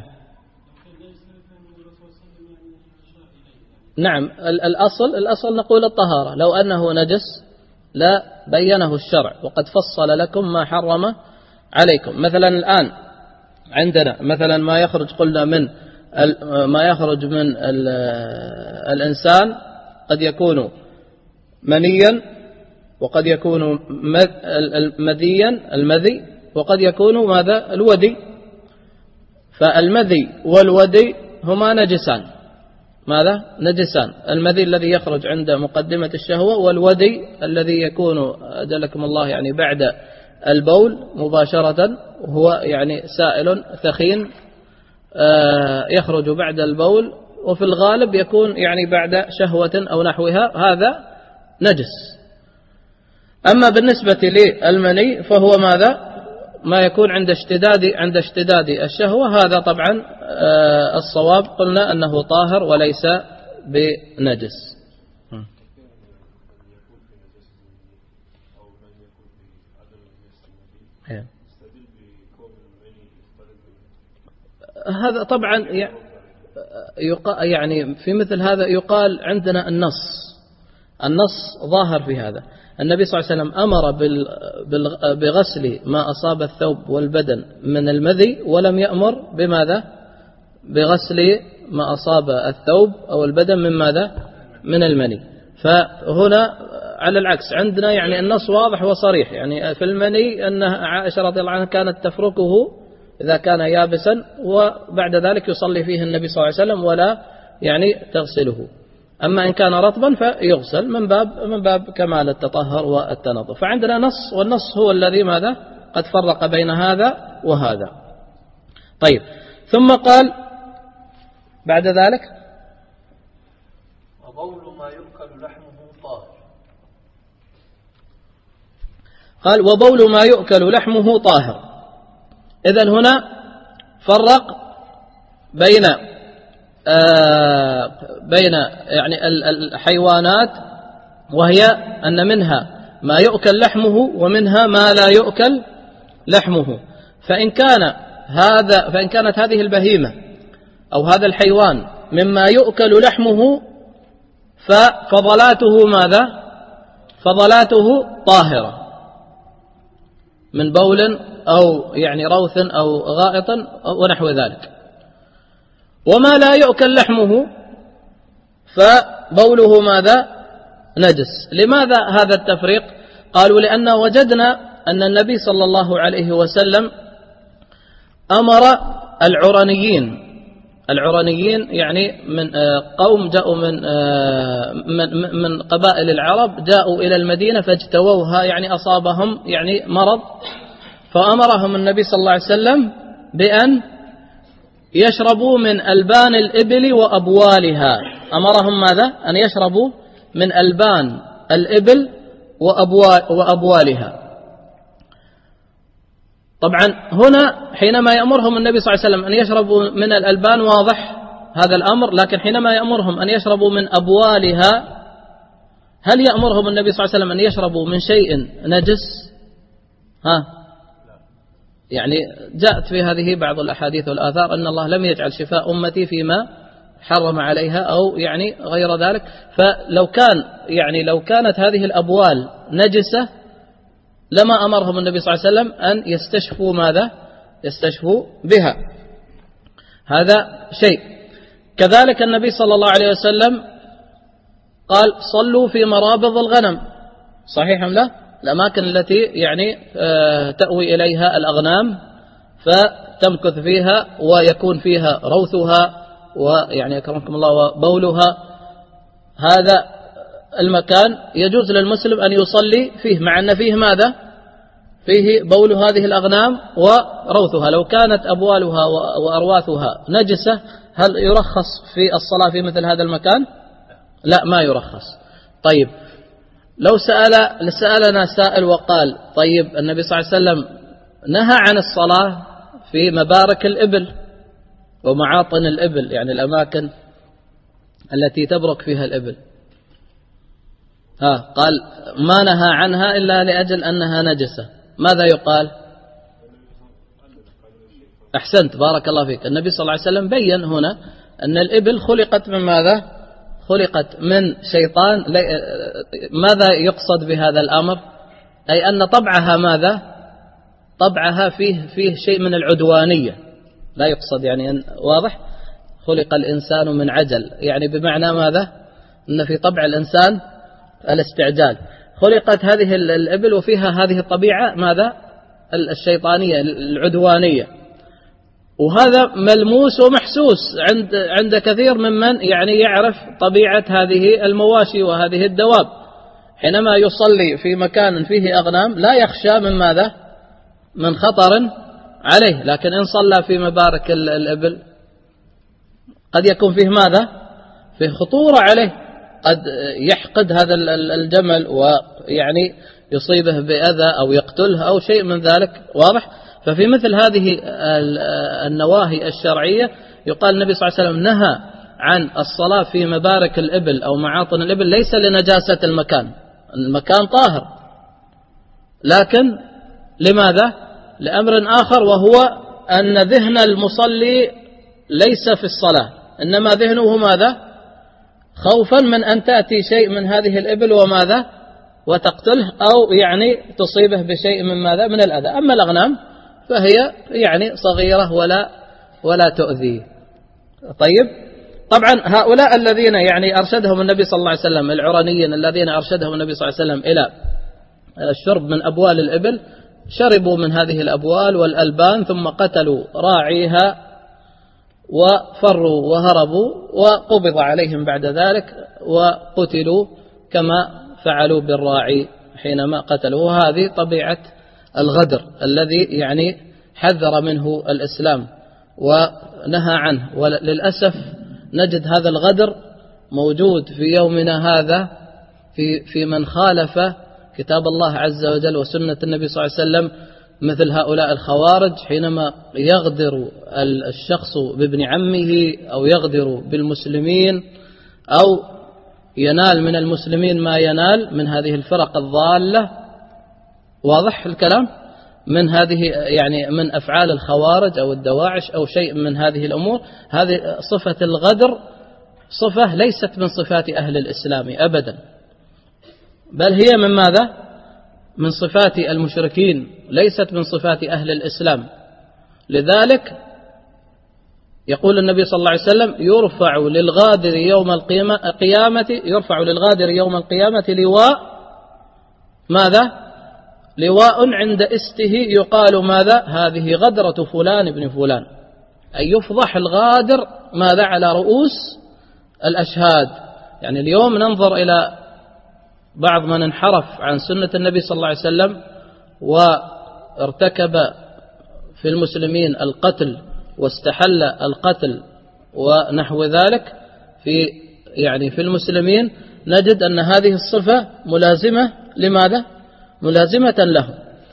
نعم الأصل الأصل نقول الطهارة، لو أنه نجس لا بينه الشرع وقد فصل لكم ما حرم عليكم. مثلا الآن عندنا مثلا ما يخرج قلنا من ما يخرج من الإنسان قد يكون منيا، وقد يكون مذيا المذي، وقد يكون ماذا؟ الودي. فالمذي والودي هما نجسان، ماذا؟ نجسان. المذي الذي يخرج عند مقدمة الشهوة، والودي الذي يكون أجلكم الله يعني بعد البول مباشرة، وهو يعني سائل ثخين يخرج بعد البول، وفي الغالب يكون يعني بعد شهوة أو نحوها، هذا نجس. أما بالنسبة للمني فهو ماذا؟ ما يكون عند اشتداد عند اشتداد الشهوة، هذا طبعا الصواب قلنا أنه طاهر وليس بنجس. هذا طبعا يعني في مثل هذا يقال عندنا النص النص ظاهر في هذا. النبي صلى الله عليه وسلم أمر بغسل ما أصاب الثوب والبدن من المذي، ولم يأمر بماذا؟ بغسل ما أصاب الثوب أو البدن من ماذا؟ من المني. فهنا على العكس عندنا يعني النص واضح وصريح، يعني في المني أن عائشة رضي الله عنها كانت تفركه إذا كان يابسا، وبعد ذلك يصلي فيه النبي صلى الله عليه وسلم ولا يعني تغسله. أما إن كان رطبا فيغسل من باب من باب كمال التطهر والتنظف. فعندنا نص، والنص هو الذي ماذا؟ قد فرق بين هذا وهذا. طيب ثم قال بعد ذلك وبول ما يؤكل لحمه طاهر. قال وبول ما يؤكل لحمه طاهر. إذن هنا فرق بين آه بين يعني الحيوانات، وهي أن منها ما يؤكل لحمه ومنها ما لا يؤكل لحمه. فإن كان هذا فإن كانت هذه البهيمة أو هذا الحيوان مما يؤكل لحمه ففضلاته ماذا؟ فضلاته طاهرة من بول أو يعني روث أو غائط ونحو ذلك. وما لا يؤكل لحمه فبوله ماذا؟ نجس. لماذا هذا التفريق؟ قالوا لأن وجدنا أن النبي صلى الله عليه وسلم أمر العرنيين العرنيين يعني من قوم جاءوا من من من قبائل العرب، جاءوا إلى المدينة فاجتووها، يعني أصابهم يعني مرض، فأمرهم النبي صلى الله عليه وسلم بأن يشربوا من ألبان الإبل وأبوالها. أمرهم ماذا؟ أن يشربوا من ألبان الإبل وأبوالها. طبعا هنا حينما يأمرهم النبي صلى الله عليه وسلم أن يشربوا من الألبان واضح هذا الأمر، لكن حينما يأمرهم أن يشربوا من أبوالها، هل يأمرهم النبي صلى الله عليه وسلم أن يشربوا من شيء نجس؟ ها يعني جاءت في هذه بعض الأحاديث والآثار أن الله لم يجعل شفاء أمتي فيما حرم عليها أو يعني غير ذلك. فلو كان يعني لو كانت هذه الأبوال نجسة لما أمرهم النبي صلى الله عليه وسلم أن يستشفوا ماذا؟ يستشفوا بها. هذا شيء. كذلك النبي صلى الله عليه وسلم قال صلوا في مرابض الغنم، صحيح أم لا؟ الأماكن التي يعني تأوي إليها الأغنام فتمكث فيها ويكون فيها روثها ويعني أكرمكم الله وبولها، هذا المكان يجوز للمسلم أن يصلي فيه، مع أن فيه ماذا؟ فيه بول هذه الأغنام وروثها. لو كانت أبوالها وأرواثها نجسة هل يرخص في الصلاة في مثل هذا المكان؟ لا، ما يرخص. طيب لو سأل سألنا سائل وقال طيب النبي صلى الله عليه وسلم نهى عن الصلاة في مبارك الإبل ومعاطن الإبل، يعني الأماكن التي تبرك فيها الإبل، ها قال ما نهى عنها إلا لأجل أنها نجسة، ماذا يقال؟ أحسنت، بارك الله فيك. النبي صلى الله عليه وسلم بين هنا أن الإبل خلقت من ماذا؟ خلقت من شيطان. ماذا يقصد بهذا الأمر؟ أي أن طبعها ماذا؟ طبعها فيه فيه شيء من العدوانية، لا يقصد يعني أن واضح خلق الإنسان من عجل، يعني بمعنى ماذا؟ أن في طبع الإنسان الاستعجال. خلقت هذه الإبل وفيها هذه الطبيعة ماذا؟ الشيطانية العدوانية، وهذا ملموس ومحسوس عند عند كثير ممن يعني يعرف طبيعة هذه المواشي وهذه الدواب. حينما يصلي في مكان فيه أغنام لا يخشى من ماذا؟ من خطر عليه، لكن إن صلى في مبارك الإبل قد يكون فيه ماذا؟ فيه خطورة عليه، قد يحقد هذا الجمل ويعني يصيبه بأذى أو يقتله أو شيء من ذلك، واضح؟ ففي مثل هذه النواهي الشرعية يقال النبي صلى الله عليه وسلم نهى عن الصلاة في مبارك الإبل أو معاطن الإبل ليس لنجاسة المكان، المكان طاهر، لكن لماذا؟ لأمر آخر، وهو أن ذهن المصلي ليس في الصلاة، إنما ذهنه ماذا؟ خوفا من أن تأتي شيء من هذه الإبل وماذا؟ وتقتله أو يعني تصيبه بشيء من ماذا؟ من الأذى. أما الأغنام فهي يعني صغيرة ولا ولا تؤذي. طيب طبعا هؤلاء الذين يعني أرشدهم النبي صلى الله عليه وسلم، العرنيين الذين أرشدهم النبي صلى الله عليه وسلم إلى الشرب من أبوال الإبل، شربوا من هذه الأبوال والألبان ثم قتلوا راعيها وفروا وهربوا وقبض عليهم بعد ذلك وقتلوا كما فعلوا بالراعي حينما قتلوا. وهذه طبيعة الغدر الذي يعني حذر منه الإسلام ونهى عنه، وللأسف نجد هذا الغدر موجود في يومنا هذا في في من خالف كتاب الله عز وجل وسنة النبي صلى الله عليه وسلم، مثل هؤلاء الخوارج حينما يغدر الشخص بابن عمه أو يغدر بالمسلمين أو ينال من المسلمين ما ينال من هذه الفرق الضالة، واضح الكلام، من هذه يعني من أفعال الخوارج أو الدواعش أو شيء من هذه الأمور. هذه صفة الغدر صفة ليست من صفات أهل الإسلام أبدا، بل هي من ماذا؟ من صفات المشركين، ليست من صفات أهل الإسلام. لذلك يقول النبي صلى الله عليه وسلم يرفع للغادر يوم القيامة يرفع للغادر يوم القيامة لواء ماذا؟ لواء عند استه يقال ماذا؟ هذه غدرة فلان ابن فلان، أي يفضح الغادر ماذا؟ على رؤوس الأشهاد. يعني اليوم ننظر إلى بعض من انحرف عن سنة النبي صلى الله عليه وسلم وارتكب في المسلمين القتل واستحل القتل ونحو ذلك في يعني في المسلمين، نجد أن هذه الصفة ملازمة لماذا؟ ملازمة له.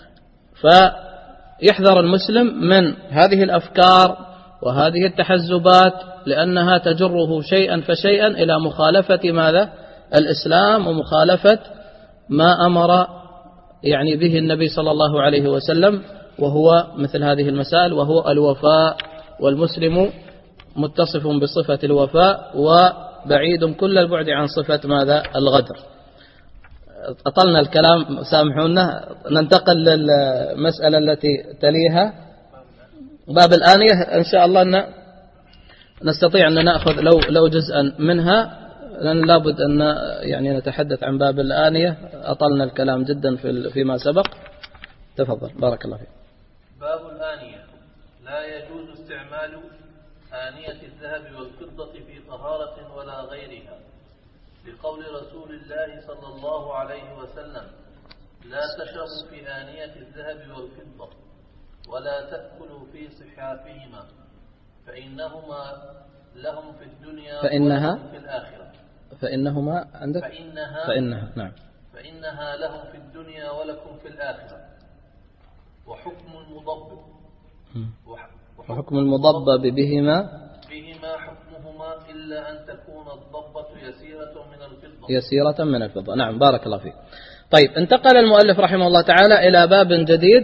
فيحذر المسلم من هذه الأفكار وهذه التحزبات، لأنها تجره شيئا فشيئا إلى مخالفة ماذا؟ الإسلام ومخالفة ما أمر يعني به النبي صلى الله عليه وسلم وهو مثل هذه المسائل، وهو الوفاء، والمسلم متصف بصفة الوفاء وبعيد كل البعد عن صفة ماذا؟ الغدر. أطلنا الكلام سامحونا، ننتقل للمسألة التي تليها باب الآنية. إن شاء الله أن نستطيع أن نأخذ لو لو جزءا منها، لأن لابد أن يعني نتحدث عن باب الآنية. أطلنا الكلام جدا في فيما سبق. تفضل بارك الله فيك. باب الآنية. لا يجوز استعمال آنية الذهب والفضة في طهارة ولا غيرها، لقول رسول الله صلى الله عليه وسلم: لا تشربوا في آنية الذهب والفضة ولا تأكلوا في صحافهما فإنهما لهم في الدنيا فإنها ولهم في الآخرة. فإنهما عندك فإنها, فإنها نعم فإنها لهم في الدنيا ولكم في الآخرة. وحكم المضبب وحكم المضبب بهما بهما حكمهما إلا أن تكون الضبة يسيرة من الفضة يسيرة من الفضة. نعم بارك الله فيك. طيب، انتقل المؤلف رحمه الله تعالى إلى باب جديد،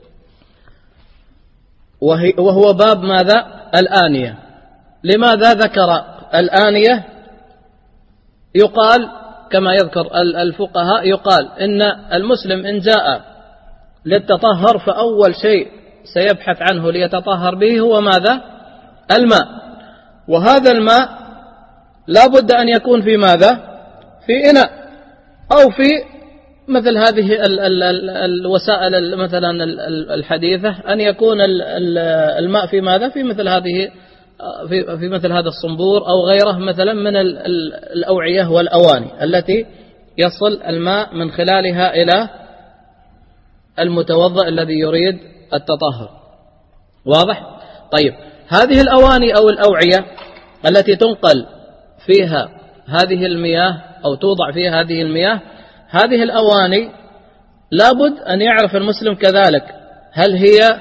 وهو باب ماذا؟ الآنية. لماذا ذكر الآنية؟ يقال كما يذكر الفقهاء، يقال إن المسلم إن جاء للتطهر فأول شيء سيبحث عنه ليتطهر به هو ماذا؟ الماء. وهذا الماء لا بد أن يكون في ماذا؟ في إناء، أو في مثل هذه ال ال ال الوسائل مثلا الحديثة، أن يكون الماء في ماذا؟ في مثل هذه في, في مثل هذا الصنبور أو غيره مثلا من الأوعية والأواني التي يصل الماء من خلالها إلى المتوضئ الذي يريد التطهر. واضح؟ طيب، هذه الأواني أو الأوعية التي تنقل فيها هذه المياه أو توضع فيها هذه المياه، هذه الأواني لابد أن يعرف المسلم كذلك هل هي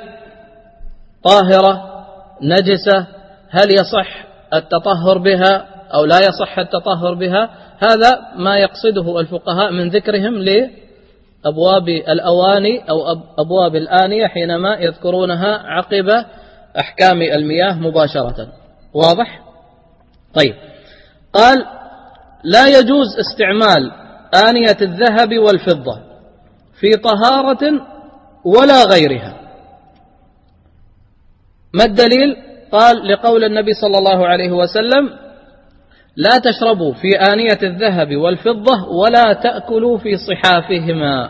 طاهرة نجسة، هل يصح التطهر بها أو لا يصح التطهر بها. هذا ما يقصده الفقهاء من ذكرهم لأبواب الأواني أو أبواب الآنية حينما يذكرونها عقب أحكام المياه مباشرة. واضح؟ طيب، قال: لا يجوز استعمال آنية الذهب والفضة في طهارة ولا غيرها. ما الدليل؟ قال: لقول النبي صلى الله عليه وسلم: لا تشربوا في آنية الذهب والفضة ولا تأكلوا في صحافهما.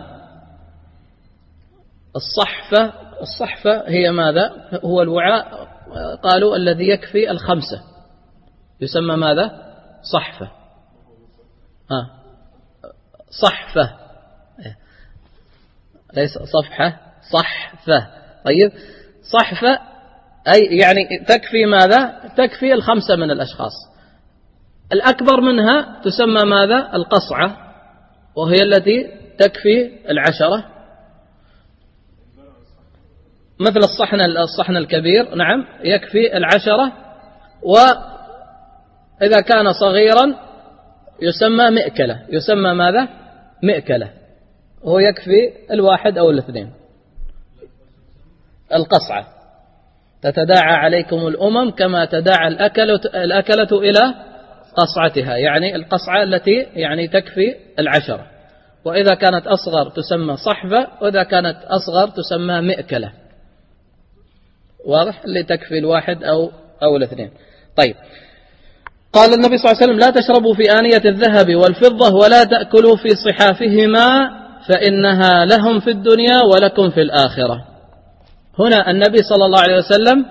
الصحفة الصحفة هي ماذا؟ هو الوعاء، قالوا الذي يكفي الخمسة يسمى ماذا؟ صحفة. آه. صحفة ليس صفحة، صحفة. طيب، صحفة أي يعني تكفي ماذا؟ تكفي الخمسة من الأشخاص. الأكبر منها تسمى ماذا؟ القصعة، وهي التي تكفي العشرة، مثل الصحن الصحن الكبير. نعم، يكفي العشرة. وإذا كان صغيرا يسمى مئكلة، يسمى ماذا؟ مئكلة، هو يكفي الواحد أو الاثنين. القصعة: تتداعى عليكم الأمم كما تداعى الأكلة, الأكلة إلى قصعتها، يعني القصعة التي يعني تكفي العشرة. وإذا كانت أصغر تسمى صحفة، وإذا كانت أصغر تسمى مئكلة. واضح؟ اللي تكفي الواحد أو أو الاثنين. طيب، قال النبي صلى الله عليه وسلم: لا تشربوا في آنية الذهب والفضة ولا تأكلوا في صحافهما فإنها لهم في الدنيا ولكم في الآخرة. هنا النبي صلى الله عليه وسلم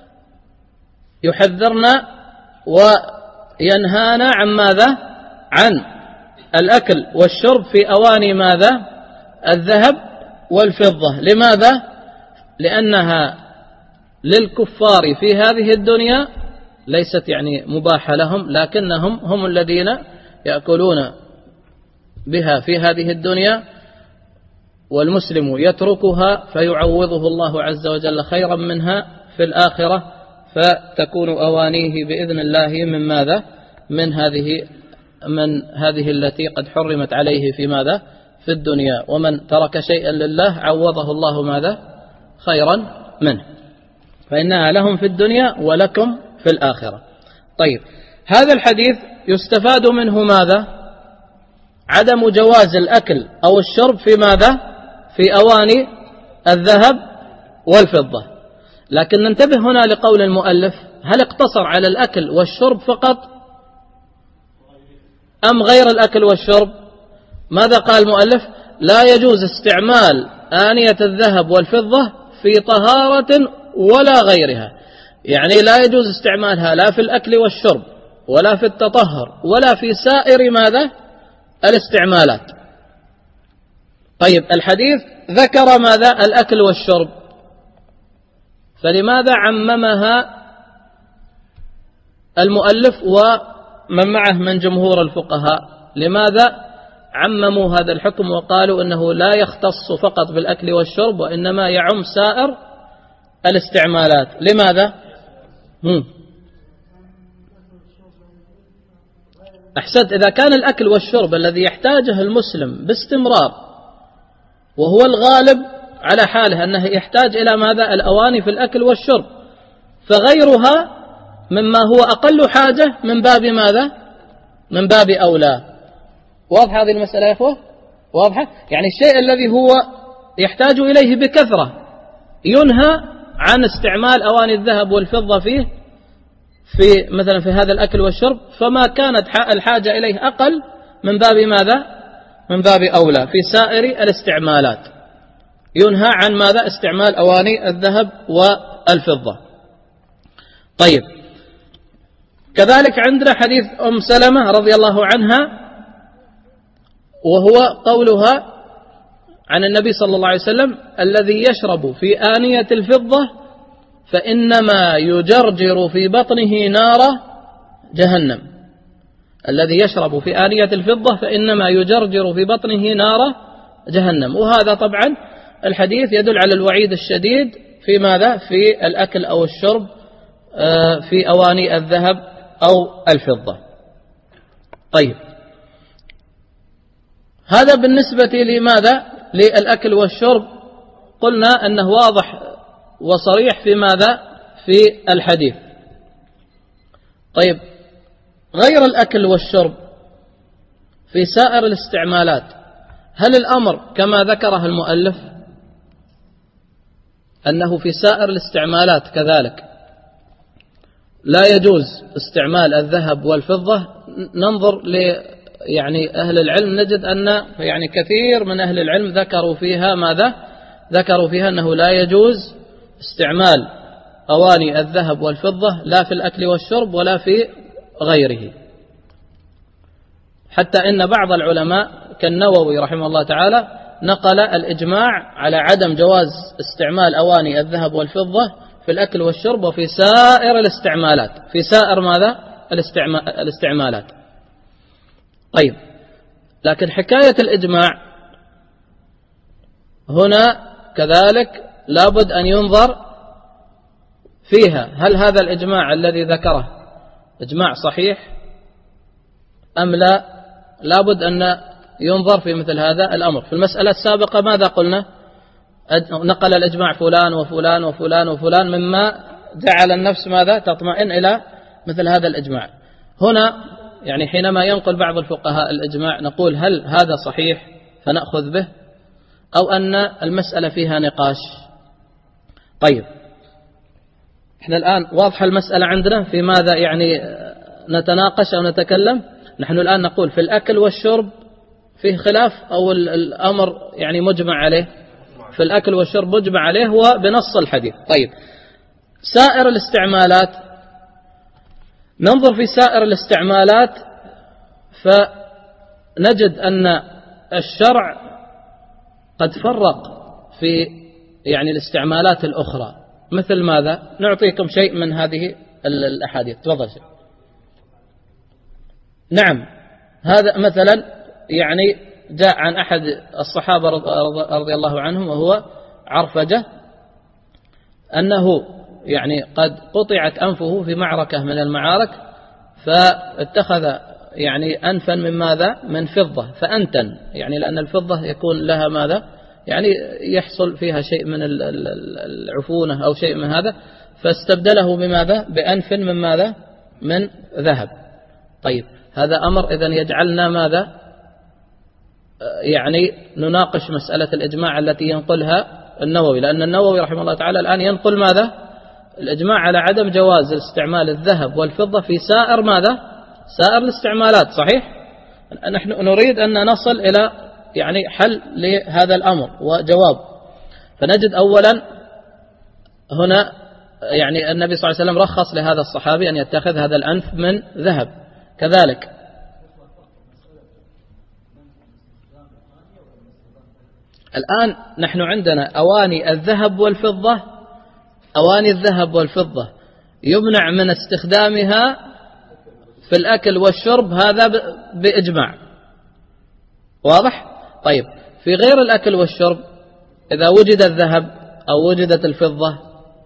يحذرنا وينهانا عن ماذا؟ عن الأكل والشرب في أواني ماذا؟ الذهب والفضة. لماذا؟ لأنها للكفار في هذه الدنيا، ليست يعني مباحة لهم، لكنهم هم الذين يأكلون بها في هذه الدنيا، والمسلم يتركها فيعوضه الله عز وجل خيرا منها في الآخرة، فتكون أوانيه بإذن الله من ماذا؟ من هذه من هذه التي قد حرمت عليه في ماذا؟ في الدنيا. ومن ترك شيئا لله عوضه الله ماذا؟ خيرا منه، فإنها لهم في الدنيا ولكم في الآخرة. طيب، هذا الحديث يستفاد منه ماذا؟ عدم جواز الأكل أو الشرب في ماذا؟ في أواني الذهب والفضة. لكن ننتبه هنا لقول المؤلف، هل اقتصر على الأكل والشرب فقط أم غير الأكل والشرب؟ ماذا قال المؤلف؟ لا يجوز استعمال آنية الذهب والفضة في طهارة ولا غيرها، يعني لا يجوز استعمالها لا في الأكل والشرب ولا في التطهر ولا في سائر ماذا؟ الاستعمالات. طيب، الحديث ذكر ماذا؟ الأكل والشرب، فلماذا عممها المؤلف ومن معه من جمهور الفقهاء؟ لماذا عمموا هذا الحكم وقالوا إنه لا يختص فقط بالأكل والشرب وإنما يعم سائر الاستعمالات؟ لماذا؟ هم. أحسنت. إذا كان الأكل والشرب الذي يحتاجه المسلم باستمرار وهو الغالب على حاله أنه يحتاج إلى ماذا؟ الأواني في الأكل والشرب، فغيرها مما هو أقل حاجة من باب ماذا؟ من باب أولى. واضحة هذه المسألة يا أخوة؟ واضحة؟ يعني الشيء الذي هو يحتاج إليه بكثرة ينهى عن استعمال أواني الذهب والفضة فيه في مثلا في هذا الأكل والشرب، فما كانت الحاجة إليه أقل من باب ماذا؟ من باب أولى في سائر الاستعمالات ينهى عن ماذا؟ استعمال أواني الذهب والفضة. طيب، كذلك عندنا حديث أم سلمة رضي الله عنها، وهو قولها عن النبي صلى الله عليه وسلم: الذي يشرب في آنية الفضة فإنما يجرجر في بطنه نار جهنم. الذي يشرب في آنية الفضة فإنما يجرجر في بطنه نار جهنم. وهذا طبعا الحديث يدل على الوعيد الشديد في ماذا؟ في الأكل أو الشرب في أواني الذهب أو الفضة. طيب، هذا بالنسبة لماذا؟ للأكل والشرب قلنا أنه واضح وصريح في ماذا؟ في الحديث. طيب، غير الأكل والشرب في سائر الاستعمالات، هل الأمر كما ذكره المؤلف أنه في سائر الاستعمالات كذلك لا يجوز استعمال الذهب والفضة؟ ننظر ل يعني أهل العلم نجد أن يعني كثير من أهل العلم ذكروا فيها ماذا؟ ذكروا فيها أنه لا يجوز استعمال أواني الذهب والفضة لا في الأكل والشرب ولا في غيره. حتى إن بعض العلماء كالنووي رحمه الله تعالى نقل الإجماع على عدم جواز استعمال أواني الذهب والفضة في الأكل والشرب وفي سائر الاستعمالات، في سائر ماذا؟ الاستعمالات. طيب، لكن حكاية الإجماع هنا كذلك لابد أن ينظر فيها، هل هذا الإجماع الذي ذكره إجماع صحيح أم لا؟ لابد أن ينظر في مثل هذا الأمر. في المسألة السابقة ماذا قلنا؟ نقل الإجماع فلان وفلان وفلان وفلان مما جعل النفس ماذا؟ تطمئن إلى مثل هذا الإجماع. هنا يعني حينما ينقل بعض الفقهاء الإجماع نقول هل هذا صحيح فنأخذ به أو أن المسألة فيها نقاش؟ طيب، احنا الآن واضحة المسألة عندنا في ماذا يعني نتناقش أو نتكلم. نحن الآن نقول في الأكل والشرب فيه خلاف أو الأمر يعني مجمع عليه؟ في الأكل والشرب مجمع عليه وبنص الحديث. طيب، سائر الاستعمالات، ننظر في سائر الاستعمالات فنجد أن الشرع قد فرق في يعني الاستعمالات الأخرى. مثل ماذا؟ نعطيكم شيء من هذه الأحاديث. تفضل شيء. نعم، هذا مثلا يعني جاء عن أحد الصحابة رضي الله عنهم وهو عرفجة أنه يعني قد قطعت أنفه في معركة من المعارك، فاتخذ يعني أنفا من ماذا؟ من فضة، فأنتن يعني لأن الفضة يكون لها ماذا؟ يعني يحصل فيها شيء من العفونة أو شيء من هذا، فاستبدله بماذا؟ بأنف من ماذا؟ من ذهب. طيب هذا أمر إذن يجعلنا ماذا؟ يعني نناقش مسألة الإجماع التي ينقلها النووي، لأن النووي رحمه الله تعالى الآن ينقل ماذا؟ الإجماع على عدم جواز استعمال الذهب والفضة في سائر ماذا؟ سائر الاستعمالات. صحيح؟ نحن نريد أن نصل إلى يعني حل لهذا الأمر وجواب. فنجد أولا هنا يعني النبي صلى الله عليه وسلم رخص لهذا الصحابي أن يتخذ هذا الأنف من ذهب. كذلك الآن نحن عندنا أواني الذهب والفضة، أواني الذهب والفضة يمنع من استخدامها في الأكل والشرب، هذا بإجماع. واضح؟ طيب في غير الأكل والشرب إذا وجد الذهب أو وجدت الفضة،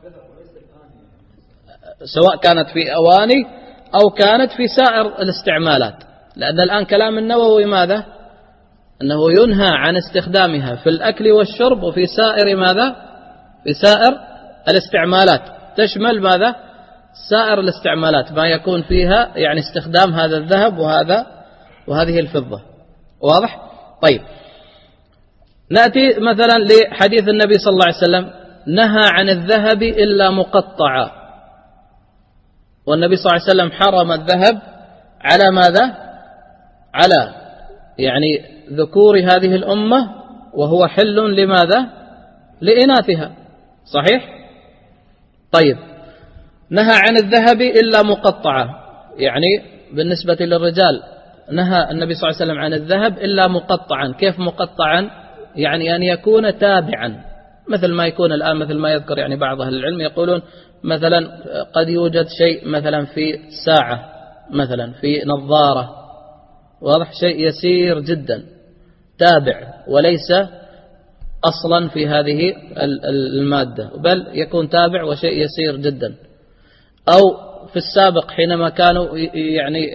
سواء كانت في أواني أو كانت في سائر الاستعمالات، لأن الآن كلام النووي ماذا؟ أنه ينهى عن استخدامها في الأكل والشرب وفي سائر ماذا؟ في سائر الاستعمالات، تشمل ماذا؟ سائر الاستعمالات ما يكون فيها يعني استخدام هذا الذهب وهذا وهذه الفضة. واضح؟ طيب نأتي مثلا لحديث النبي صلى الله عليه وسلم نهى عن الذهب إلا مقطعا، والنبي صلى الله عليه وسلم حرم الذهب على ماذا؟ على يعني ذكور هذه الأمة، وهو حل لماذا؟ لإناثها. صحيح؟ طيب نهى عن الذهب إلا مقطعا، يعني بالنسبة للرجال نهى النبي صلى الله عليه وسلم عن الذهب إلا مقطعا. كيف مقطعا؟ يعني أن يكون تابعا، مثل ما يكون الآن، مثل ما يذكر يعني بعض أهل العلم يقولون مثلا قد يوجد شيء مثلا في ساعة، مثلا في نظارة، واضح؟ شيء يسير جدا تابع وليس أصلا في هذه المادة، بل يكون تابع وشيء يسير جدا. أو في السابق حينما كانوا يعني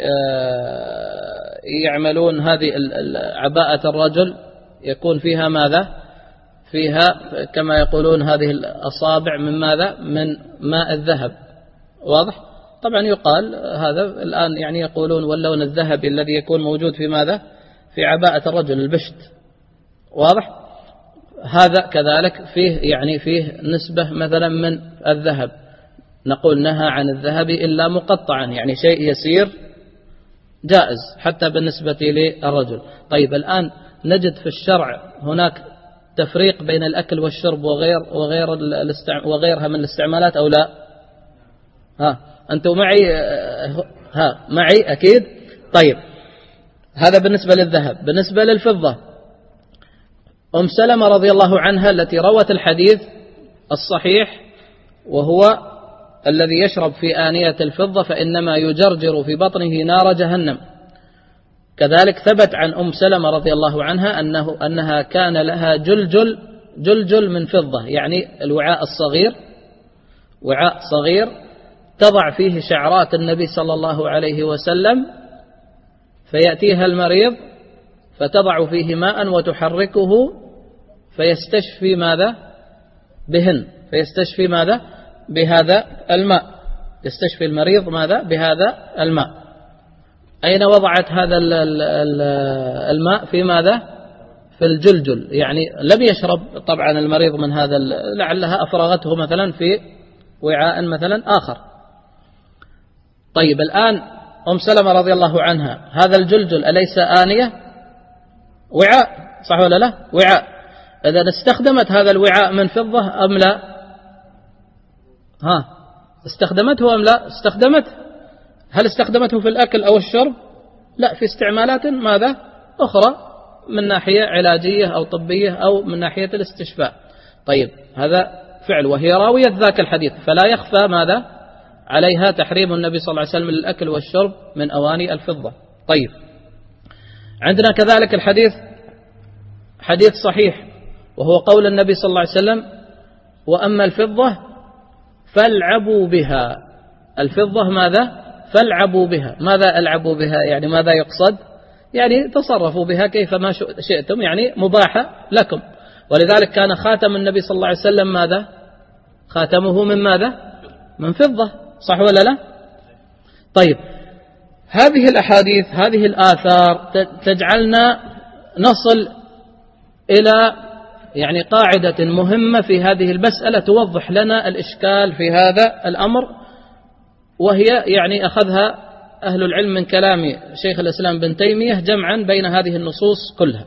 يعملون هذه عباءة الرجل يكون فيها ماذا؟ فيها كما يقولون هذه الأصابع من ماذا؟ من ماء الذهب. واضح؟ طبعا يقال هذا الآن يعني يقولون واللون الذهبي الذي يكون موجود في ماذا؟ في عباءة الرجل، البشت. واضح؟ هذا كذلك فيه يعني فيه نسبة مثلا من الذهب، نقول نهى عن الذهب إلا مقطعا، يعني شيء يسير جائز حتى بالنسبة للرجل. طيب الآن نجد في الشرع هناك تفريق بين الأكل والشرب وغير وغير وغيرها من الاستعمالات أو لا؟ ها أنتم معي؟ ها معي أكيد. طيب هذا بالنسبة للذهب. بالنسبة للفضة، أم سلمة رضي الله عنها التي روت الحديث الصحيح، وهو الذي يشرب في آنية الفضة فإنما يجرجر في بطنه نار جهنم. كذلك ثبت عن أم سلمة رضي الله عنها أنه أنها كان لها جلجل جلجل من فضة، يعني الوعاء الصغير، وعاء صغير تضع فيه شعرات النبي صلى الله عليه وسلم، فيأتيها المريض فتضع فيه ماء وتحركه فيستشفي ماذا؟ بهن، فيستشفي ماذا؟ بهذا الماء، يستشفي المريض ماذا؟ بهذا الماء. أين وضعت هذا الماء؟ في ماذا؟ في الجلجل، يعني لم يشرب طبعا المريض من هذا، لعلها أفرغته مثلا في وعاء مثلا آخر. طيب الآن أم سلمة رضي الله عنها هذا الجلجل أليس آنية؟ وعاء، صح ولا لا؟ وعاء. إذا استخدمت هذا الوعاء من فضة أم لا؟ ها استخدمته أم لا؟ استخدمته. هل استخدمته في الأكل أو الشرب؟ لا، في استعمالات ماذا؟ أخرى، من ناحية علاجية أو طبية أو من ناحية الاستشفاء. طيب هذا فعل، وهي راوية ذاك الحديث، فلا يخفى ماذا؟ عليها تحريم النبي صلى الله عليه وسلم للأكل والشرب من أواني الفضة. طيب عندنا كذلك الحديث حديث صحيح، وهو قول النبي صلى الله عليه وسلم وأما الفضة فالعبوا بها. الفضة ماذا؟ فالعبوا بها. ماذا ألعبوا بها؟ يعني ماذا يقصد؟ يعني تصرفوا بها كيفما شئتم، يعني مباحة لكم. ولذلك كان خاتم النبي صلى الله عليه وسلم ماذا؟ خاتمه من ماذا؟ من فضة، صح ولا لا؟ طيب، هذه الأحاديث هذه الآثار تجعلنا نصل إلى يعني قاعدة مهمة في هذه المسألة توضح لنا الإشكال في هذا الأمر، وهي يعني أخذها أهل العلم من كلام شيخ الإسلام بن تيمية جمعا بين هذه النصوص كلها.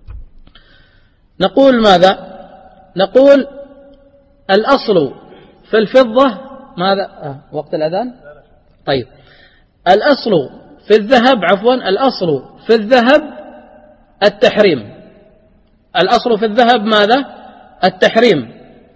نقول ماذا؟ نقول الأصل في الفضة ماذا؟ آه وقت الأذان؟ طيب، الأصل في الذهب عفوا الأصل في الذهب التحريم. الأصل في الذهب ماذا؟ التحريم،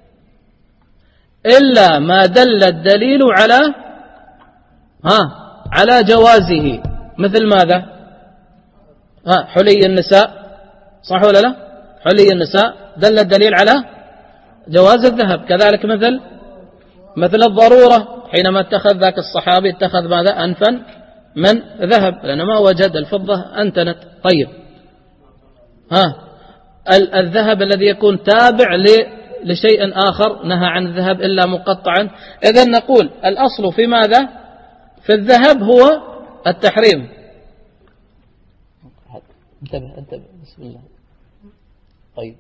إلا ما دل الدليل على ها على جوازه، مثل ماذا؟ ها حلي النساء، صح ولا لا؟ حلي النساء دل الدليل على جواز الذهب. كذلك مثل مثل الضرورة، حينما اتخذ ذاك الصحابي اتخذ ماذا؟ أنفا من ذهب، لأنه ما وجد الفضة أنتنت. طيب، ها الذهب الذي يكون تابع لشيء آخر نهى عن الذهب إلا مقطعا. إذن نقول الأصل في ماذا؟ في الذهب هو التحريم. انتبه انتبه بسم الله. طيب،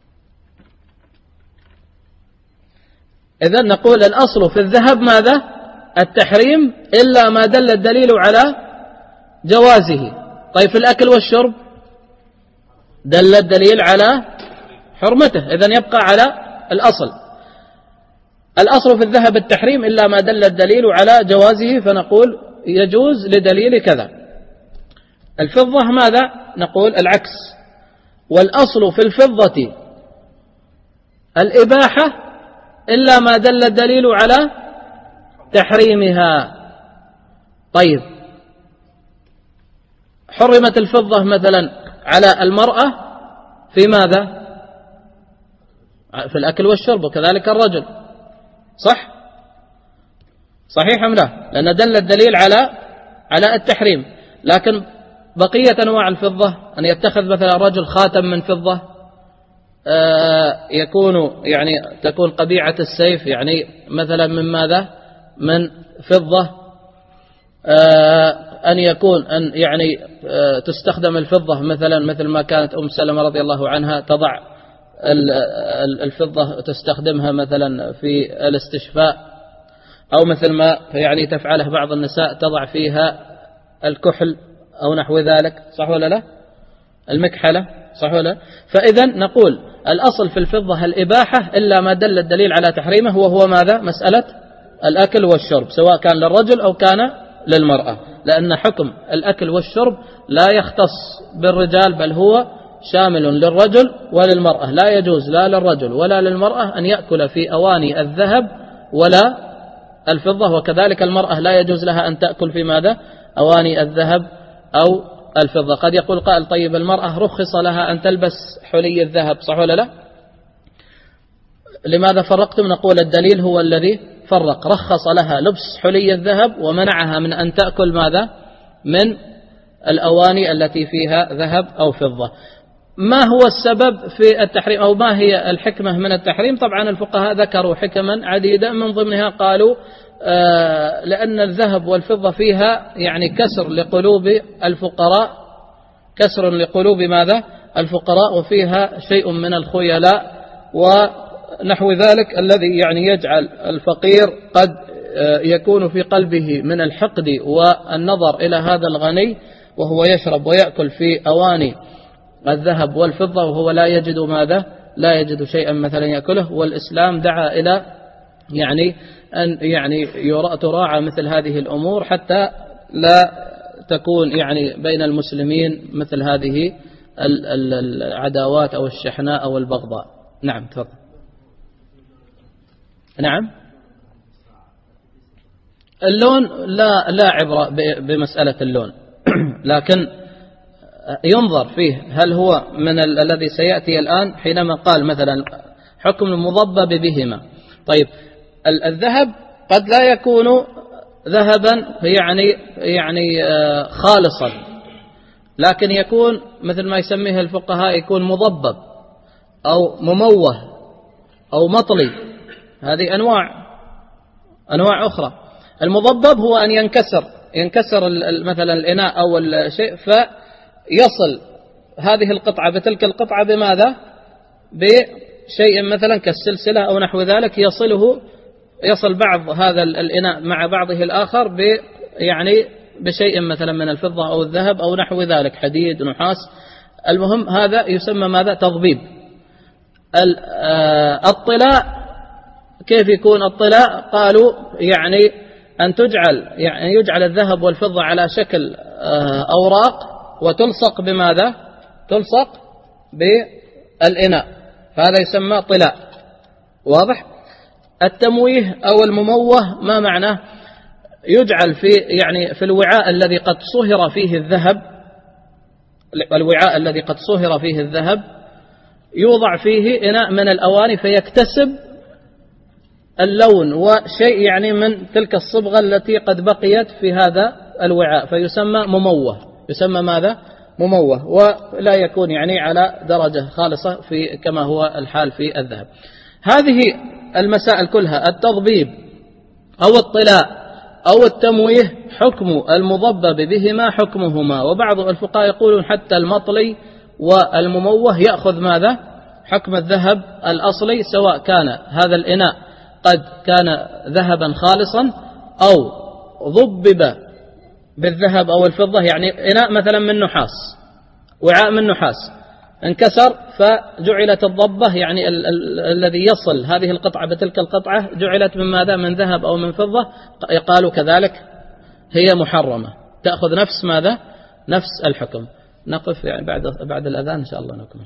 إذن نقول الأصل في الذهب ماذا؟ التحريم، إلا ما دل الدليل على جوازه. طيب، في الأكل والشرب دل الدليل على حرمته، إذن يبقى على الأصل. الأصل في الذهب التحريم إلا ما دل الدليل على جوازه، فنقول يجوز لدليل كذا. الفضة ماذا؟ نقول العكس، والأصل في الفضة الإباحة إلا ما دل الدليل على تحريمها. طيب، حرمت الفضة مثلا على المرأة في ماذا؟ في الأكل والشرب، وكذلك الرجل، صح؟ صحيح أم لا؟ لأن دل الدليل على على التحريم. لكن بقية أنواع الفضة، أن يتخذ مثلا رجل خاتم من فضة يكون يعني تكون قبيعة السيف يعني مثلا من ماذا؟ من فضة. أن يكون أن يعني تستخدم الفضة مثلا مثل ما كانت أم سلمة رضي الله عنها تضع الفضة تستخدمها مثلا في الاستشفاء، أو مثل ما يعني تفعله بعض النساء تضع فيها الكحل أو نحو ذلك، صح ولا لا؟ المكحلة، صح ولا لا؟ فإذا نقول الأصل في الفضة الإباحة إلا ما دل الدليل على تحريمه، وهو ماذا؟ مسألة الأكل والشرب، سواء كان للرجل أو كان للمرأة، لأن حكم الأكل والشرب لا يختص بالرجال، بل هو شامل للرجل وللمرأة. لا يجوز لا للرجل ولا للمرأة أن يأكل في أواني الذهب ولا الفضة، وكذلك المرأة لا يجوز لها أن تأكل في ماذا؟ أواني الذهب أو الفضة. قد يقول قائل طيب المرأة رخص لها أن تلبس حلي الذهب، صح ولا لا؟ لماذا فرقتم؟ نقول الدليل هو الذي فرق، رخص لها لبس حلي الذهب ومنعها من أن تأكل ماذا؟ من الأواني التي فيها ذهب أو فضة. ما هو السبب في التحريم أو ما هي الحكمة من التحريم؟ طبعا الفقهاء ذكروا حكما عديدة، من ضمنها قالوا آه لأن الذهب والفضة فيها يعني كسر لقلوب الفقراء، كسر لقلوب ماذا؟ الفقراء، وفيها شيء من الخيلاء ونحو ذلك الذي يعني يجعل الفقير قد آه يكون في قلبه من الحقد والنظر إلى هذا الغني وهو يشرب ويأكل في أواني الذهب والفضة وهو لا يجد ماذا؟ لا يجد شيئا مثلا يأكله. والإسلام دعا إلى يعني أن يعني تراعى مثل هذه الأمور حتى لا تكون يعني بين المسلمين مثل هذه العداوات أو الشحناء أو البغضاء. نعم تفضل. نعم، اللون لا لا عبرة بمسألة اللون، لكن ينظر فيه هل هو من ال الذي سيأتي الآن حينما قال مثلا حكم المضبب بهما. طيب، الذهب قد لا يكون ذهبا يعني يعني خالصا، لكن يكون مثل ما يسميه الفقهاء يكون مضبب، أو مموه أو مطلي، هذه أنواع أنواع أخرى. المضبب هو أن ينكسر ينكسر مثلا الإناء أو الشيء فيصل هذه القطعة بتلك القطعة بماذا؟ بشيء مثلا كالسلسلة أو نحو ذلك، يصله يصل بعض هذا الإناء مع بعضه الآخر ب يعني بشيء مثلا من الفضة أو الذهب أو نحو ذلك، حديد نحاس. المهم هذا يسمى ماذا؟ تضبيب. الطلاء كيف يكون الطلاء؟ قالوا يعني أن تجعل يعني يجعل الذهب والفضة على شكل أوراق وتلصق بماذا؟ تلصق بالإناء، فهذا يسمى طلاء. واضح؟ التمويه أو المموه ما معناه؟ يجعل في يعني في الوعاء الذي قد صهر فيه الذهب، الوعاء الذي قد صهر فيه الذهب يوضع فيه إناء من الأواني فيكتسب اللون وشيء يعني من تلك الصبغة التي قد بقيت في هذا الوعاء، فيسمى مموه. يسمى ماذا؟ مموه، ولا يكون يعني على درجة خالصة في كما هو الحال في الذهب. هذه المسائل كلها، التضبيب أو الطلاء أو التمويه، حكم المضبب بهما حكمهما. وبعض الفقهاء يقولون حتى المطلي والمموه يأخذ ماذا؟ حكم الذهب الأصلي، سواء كان هذا الإناء قد كان ذهبا خالصا أو ضبب بالذهب أو الفضة. يعني إناء مثلا من نحاس، وعاء من نحاس انكسر فجعلت الضبة يعني ال ال الذي يصل هذه القطعة بتلك القطعة جعلت من ماذا؟ من ذهب أو من فضة، قالوا كذلك هي محرمة، تأخذ نفس ماذا؟ نفس الحكم. نقف يعني بعد بعد الأذان إن شاء الله نكمل.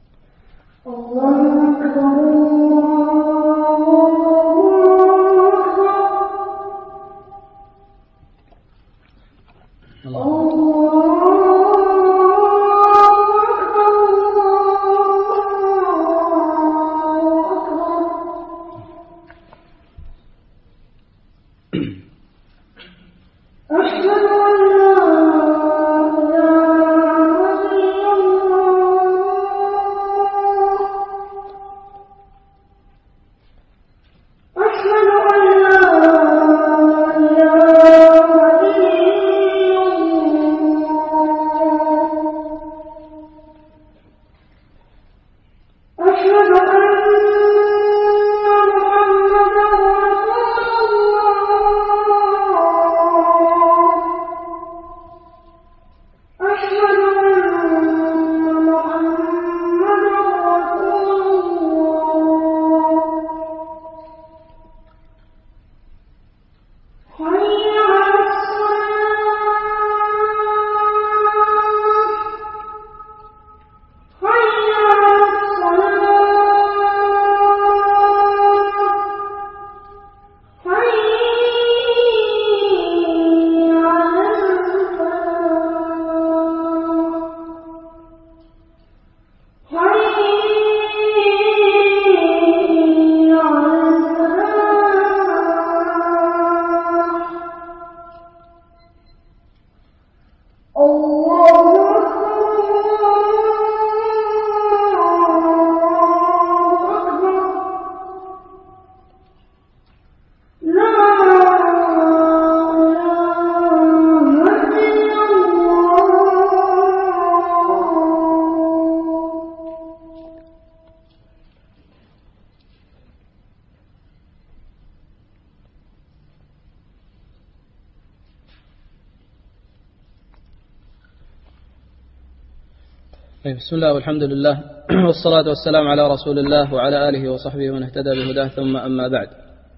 بسم الله والحمد لله والصلاة والسلام على رسول الله وعلى آله وصحبه ومن اهتدى بهداه، ثم أما بعد.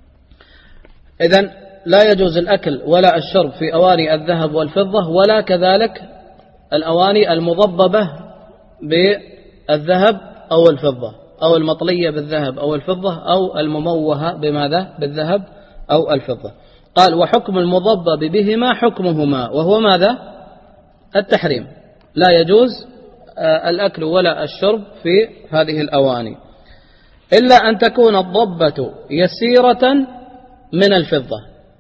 إذن لا يجوز الأكل ولا الشرب في أواني الذهب والفضة، ولا كذلك الأواني المضببة بالذهب أو الفضة، أو المطلية بالذهب أو الفضة، أو المموهة بماذا؟ بالذهب أو الفضة. قال: وحكم المضبب بهما حكمهما، وهو ماذا؟ التحريم. لا يجوز الأكل ولا الشرب في هذه الأواني، إلا أن تكون الضبة يسيرة من الفضة.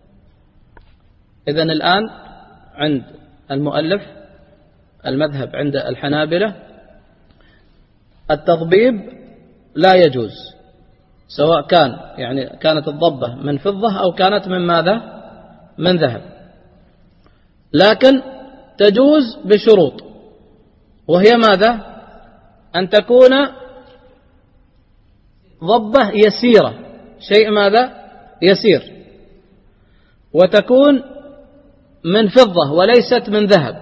إذن الآن عند المؤلف المذهب عند الحنابلة التضبيب لا يجوز، سواء كان يعني كانت الضبة من فضة أو كانت من ماذا؟ من ذهب، لكن تجوز بشروط، وهي ماذا؟ أن تكون ضبة يسيرة، شيء ماذا؟ يسير، وتكون من فضة وليست من ذهب.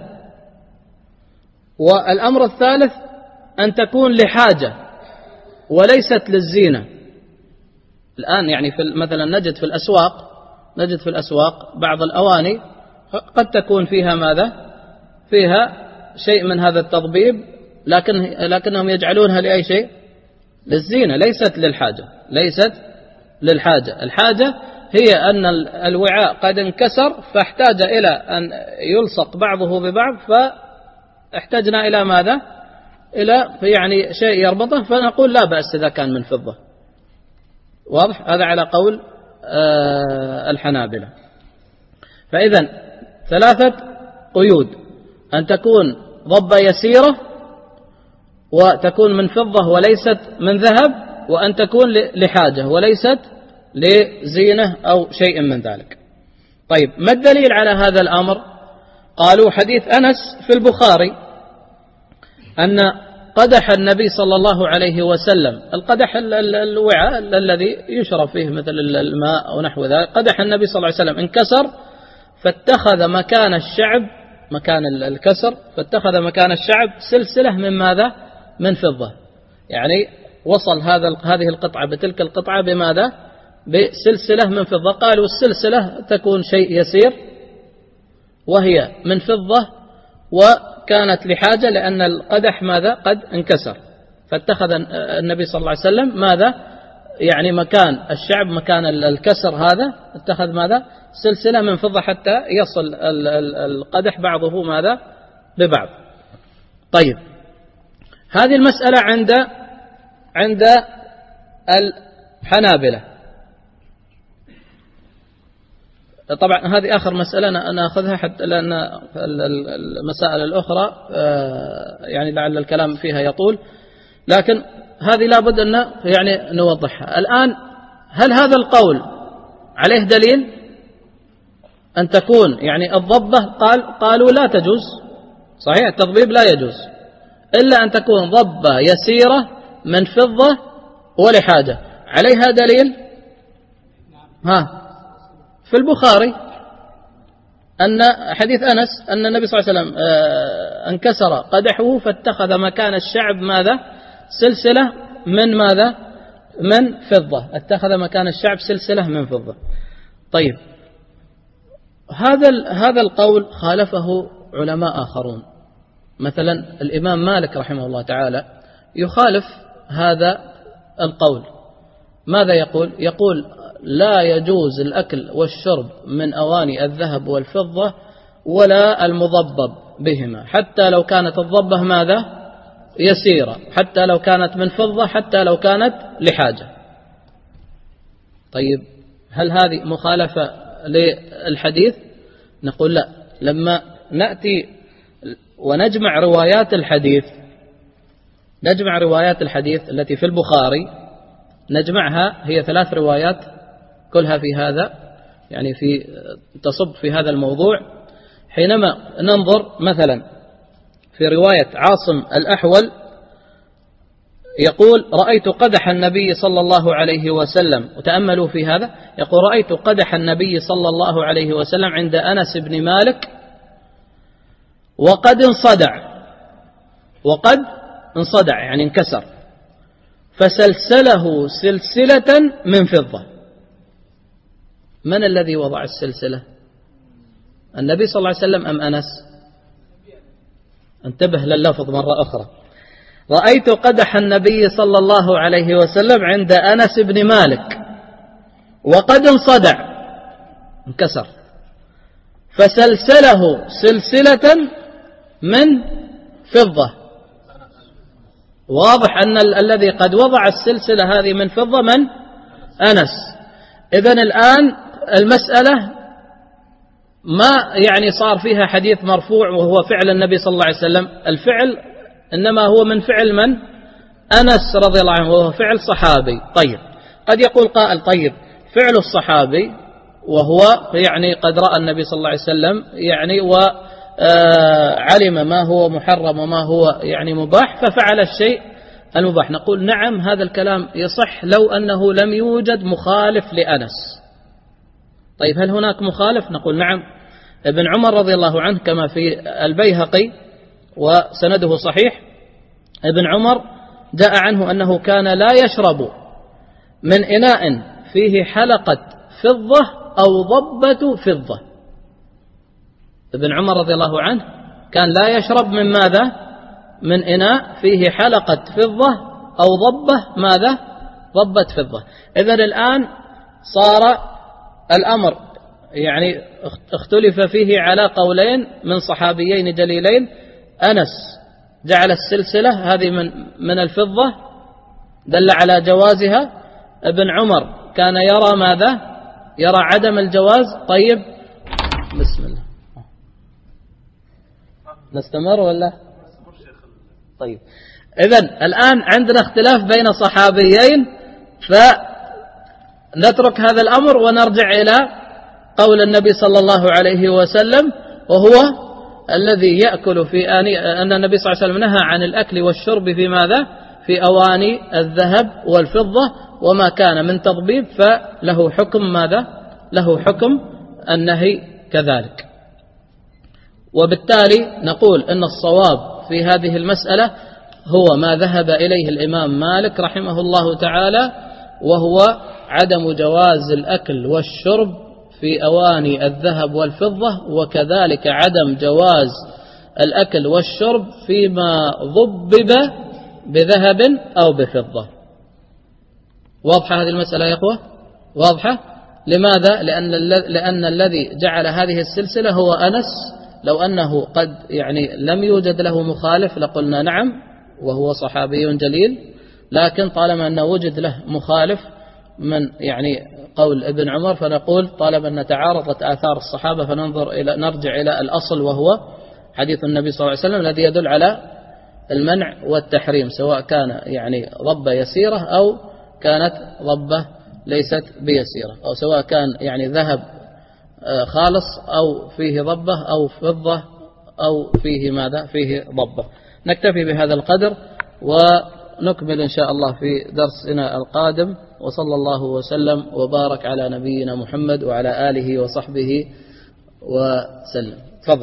والأمر الثالث أن تكون لحاجة وليست للزينة. الآن يعني في مثلا نجد في الأسواق نجد في الأسواق بعض الأواني قد تكون فيها ماذا؟ فيها شيء من هذا التضبيب، لكن لكنهم يجعلونها لأي شيء؟ للزينة، ليست للحاجة، ليست للحاجة. الحاجة هي أن الوعاء قد انكسر فاحتاج إلى أن يلصق بعضه ببعض، فاحتاجنا إلى ماذا؟ إلى يعني شيء يربطه، فنقول لا بأس إذا كان من فضة. واضح؟ هذا على قول آه الحنابلة. فإذا ثلاثة قيود: أن تكون ضبة يسيرة، وتكون من فضة وليست من ذهب، وأن تكون لحاجة وليست لزينة أو شيء من ذلك. طيب، ما الدليل على هذا الأمر؟ قالوا حديث أنس في البخاري أن قدح النبي صلى الله عليه وسلم، القدح الوعاء الذي يشرب فيه مثل الماء أو نحو ذلك، قدح النبي صلى الله عليه وسلم انكسر فاتخذ مكان الشعب، مكان الكسر، فاتخذ مكان الشعب سلسلة من ماذا؟ من فضة. يعني وصل هذا هذه القطعة بتلك القطعة بماذا؟ بسلسلة من فضة. قالوا السلسلة تكون شيء يسير وهي من فضة، وكانت لحاجة لأن القدح ماذا؟ قد انكسر، فاتخذ النبي صلى الله عليه وسلم ماذا؟ يعني مكان الشعب، مكان الكسر هذا، اتخذ ماذا؟ سلسلة من فضة حتى يصل القدح بعضه ماذا؟ ببعض. طيب، هذه المسألة عند عند الحنابلة. طبعا هذه آخر مسألة نأخذها حتى لأن المسائل الأخرى يعني لعل الكلام فيها يطول، لكن هذه لابد أن يعني نوضحها الآن. هل هذا القول عليه دليل أن تكون يعني الضبة؟ قال قالوا لا تجوز، صحيح التضبيب لا يجوز إلا أن تكون ضبة يسيرة من فضة ولحاجة. عليها دليل؟ ها في البخاري أن حديث أنس أن النبي صلى الله عليه وسلم انكسر قدحه فاتخذ مكان الشعب ماذا؟ سلسلة من ماذا؟ من فضة، اتخذ مكان الشعب سلسلة من فضة. طيب، هذا هذا القول خالفه علماء آخرون، مثلا الإمام مالك رحمه الله تعالى يخالف هذا القول. ماذا يقول؟ يقول لا يجوز الأكل والشرب من أواني الذهب والفضة ولا المضبب بهما، حتى لو كانت الضبة ماذا؟ يسيرة، حتى لو كانت من فضة، حتى لو كانت لحاجة. طيب، هل هذه مخالفة للحديث؟ نقول لا. لما نأتي ونجمع روايات الحديث، نجمع روايات الحديث التي في البخاري، نجمعها، هي ثلاث روايات كلها في هذا يعني في تصب في هذا الموضوع. حينما ننظر مثلا في رواية عاصم الأحول يقول رأيت قدح النبي صلى الله عليه وسلم، وتأملوا في هذا، يقول رأيت قدح النبي صلى الله عليه وسلم عند أنس بن مالك وقد انصدع، وقد انصدع يعني انكسر، فسلسله سلسلة من فضة. من الذي وضع السلسلة؟ النبي صلى الله عليه وسلم أم أنس؟ انتبه لللفظ مرة أخرى. رأيت قدح النبي صلى الله عليه وسلم عند أنس بن مالك وقد انصدع انكسر، فسلسله سلسلة من فضة. واضح أن ال- الذي قد وضع السلسلة هذه من فضة من؟ أنس. إذن الآن المسألة ما يعني صار فيها حديث مرفوع وهو فعل النبي صلى الله عليه وسلم، الفعل إنما هو من فعل من؟ أنس رضي الله عنه وهو فعل صحابي. طيب قد يقول قائل طيب فعل الصحابي وهو يعني قد رأى النبي صلى الله عليه وسلم يعني وعلم ما هو محرم وما هو يعني مباح ففعل الشيء المباح. نقول نعم هذا الكلام يصح لو أنه لم يوجد مخالف لأنس. طيب هل هناك مخالف؟ نقول نعم. ابن عمر رضي الله عنه كما في البيهقي وسنده صحيح، ابن عمر جاء عنه أنه كان لا يشرب من إناء فيه حلقة فضة أو ضبة فضة. ابن عمر رضي الله عنه كان لا يشرب من ماذا؟ من إناء فيه حلقة فضة أو ضبة ماذا؟ ضبة فضة. إذن الآن صار الأمر يعني اختلف فيه على قولين من صحابيين جليلين. أنس جعل السلسلة هذه من من الفضة دل على جوازها. ابن عمر كان يرى ماذا؟ يرى عدم الجواز. طيب بسم الله نستمر ولا؟ طيب إذن الآن عندنا اختلاف بين صحابيين فنترك هذا الأمر ونرجع إلى قول النبي صلى الله عليه وسلم وهو الذي يأكل في آني أن النبي صلى الله عليه وسلم نهى عن الأكل والشرب في ماذا؟ في أواني الذهب والفضة وما كان من تضبيب فله حكم ماذا؟ له حكم النهي كذلك. وبالتالي نقول أن الصواب في هذه المسألة هو ما ذهب إليه الإمام مالك رحمه الله تعالى وهو عدم جواز الأكل والشرب في أواني الذهب والفضة وكذلك عدم جواز الأكل والشرب فيما ضبب بذهب أو بفضة. واضحة هذه المسألة يا أخوة؟ واضحة؟ لماذا؟ لأن, لأن الذي جعل هذه السلسلة هو أنس. لو أنه قد يعني لم يوجد له مخالف لقلنا نعم وهو صحابي جليل، لكن طالما أنه وجد له مخالف من يعني قول ابن عمر فنقول طالما أن تعارضت آثار الصحابة فننظر إلى نرجع إلى الأصل وهو حديث النبي صلى الله عليه وسلم الذي يدل على المنع والتحريم سواء كان يعني ضبة يسيرة أو كانت ضبة ليست بيسيرة أو سواء كان يعني ذهب خالص أو فيه ضبة أو فضة أو فيه ماذا؟ فيه ضبة. نكتفي بهذا القدر ونكمل إن شاء الله في درسنا القادم. وصلى الله وسلم وبارك على نبينا محمد وعلى آله وصحبه وسلم. تفضل.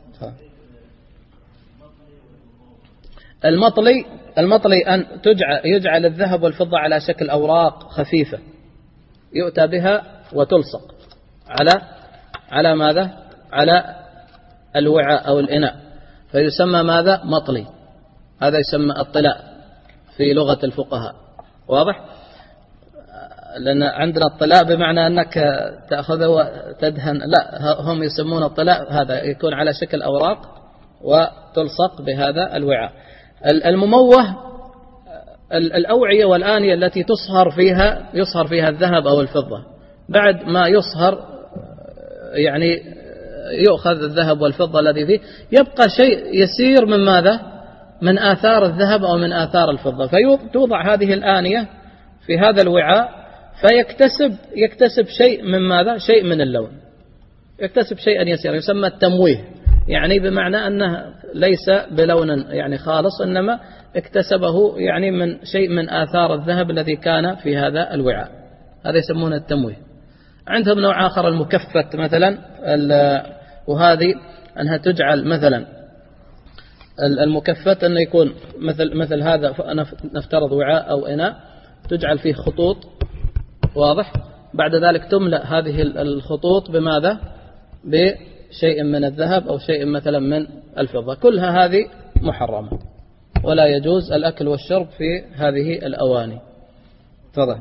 المطلي المطلي أن تجعل يجعل الذهب والفضة على شكل أوراق خفيفة يؤتى بها وتلصق على على ماذا؟ على الوعاء أو الإناء فيسمى ماذا؟ مطلي. هذا يسمى الطلاء في لغة الفقهاء. واضح؟ لأن عندنا الطلاء بمعنى أنك تأخذه وتدهن، لا هم يسمون الطلاء هذا يكون على شكل أوراق وتلصق بهذا الوعاء. المموه الأوعية والآنية التي تصهر فيها يصهر فيها الذهب أو الفضة. بعد ما يصهر يعني يؤخذ الذهب والفضة الذي فيه يبقى شيء يسير من ماذا؟ من آثار الذهب أو من آثار الفضة فتوضع هذه الآنية في هذا الوعاء فيكتسب يكتسب شيء من ماذا؟ شيء من اللون، يكتسب شيئا يسيرا يسمى التمويه، يعني بمعنى أنه ليس بلون يعني خالص إنما اكتسبه يعني من شيء من آثار الذهب الذي كان في هذا الوعاء. هذا يسمونه التمويه. عندهم نوع آخر المكفت مثلا، وهذه أنها تجعل مثلا المكفت أنه يكون مثل مثل هذا، نفترض وعاء أو إناء تجعل فيه خطوط، واضح؟ بعد ذلك تملأ هذه الخطوط بماذا؟ بشيء من الذهب أو شيء مثلا من الفضة. كلها هذه محرمة ولا يجوز الأكل والشرب في هذه الأواني. تفضل.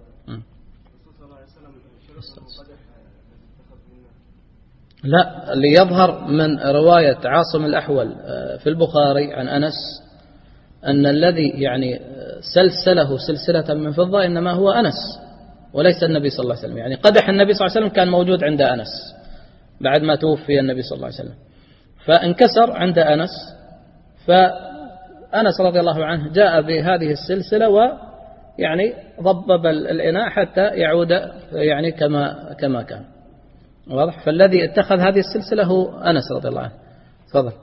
لا، اللي يظهر من رواية عاصم الأحول في البخاري عن أنس أن الذي يعني سلسله سلسلة من فضة إنما هو أنس وليس النبي صلى الله عليه وسلم. يعني قدح النبي صلى الله عليه وسلم كان موجود عند أنس بعد ما توفي النبي صلى الله عليه وسلم، فانكسر عند أنس أنس رضي الله عنه جاء بهذه السلسلة ويعني ضبب الإناء حتى يعود يعني كما كما كان. واضح؟ فالذي اتخذ هذه السلسلة هو أنس رضي الله عنه. تفضل.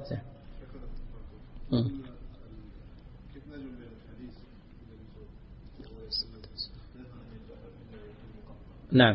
نعم.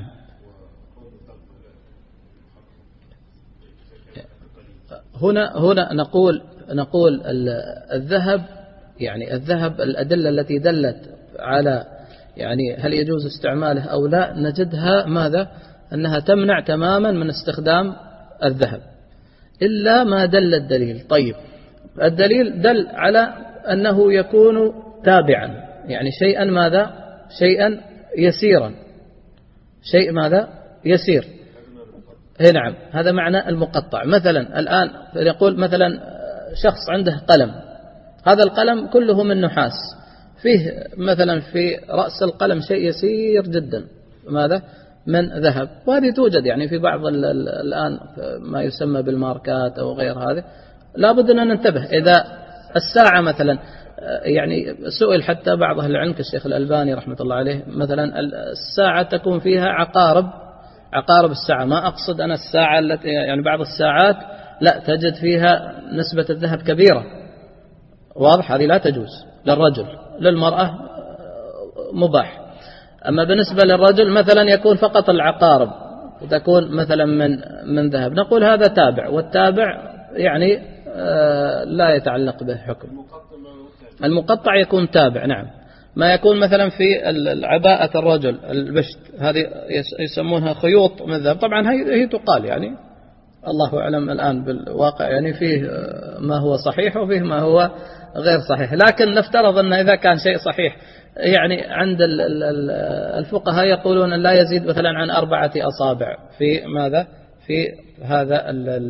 هنا هنا نقول نقول الذهب يعني الذهب الأدلة التي دلت على يعني هل يجوز استعماله أو لا نجدها ماذا؟ أنها تمنع تماما من استخدام الذهب إلا ما دل الدليل. طيب الدليل دل على أنه يكون تابعا يعني شيئا ماذا؟ شيئا يسيرا شيء ماذا؟ يسير. نعم هذا معنى المقطع. مثلا الآن يقول مثلا شخص عنده قلم، هذا القلم كله من نحاس، فيه مثلا في رأس القلم شيء يسير جدا ماذا؟ من ذهب، وهذه توجد يعني في بعض الآن ما يسمى بالماركات أو غير هذه. لابد أن ننتبه. إذا الساعة مثلا يعني سئل حتى بعض أهل العلم كالشيخ الألباني رحمة الله عليه مثلا الساعة تكون فيها عقارب عقارب الساعة، ما أقصد أنا الساعة التي يعني بعض الساعات لا تجد فيها نسبة الذهب كبيرة. واضح؟ هذه لا تجوز للرجل، للمرأة مباح. أما بالنسبة للرجل مثلا يكون فقط العقارب تكون مثلا من من ذهب، نقول هذا تابع، والتابع يعني لا يتعلق به حكم. المقطع يكون تابع. نعم. ما يكون مثلا في العباءة الرجل البشت هذه يسمونها خيوط من ذهب، طبعا هي هي تقال يعني الله أعلم الآن بالواقع يعني فيه ما هو صحيح وفيه ما هو غير صحيح، لكن نفترض أن إذا كان شيء صحيح يعني عند الفقهاء يقولون لا يزيد مثلا عن أربعة أصابع في ماذا؟ في هذا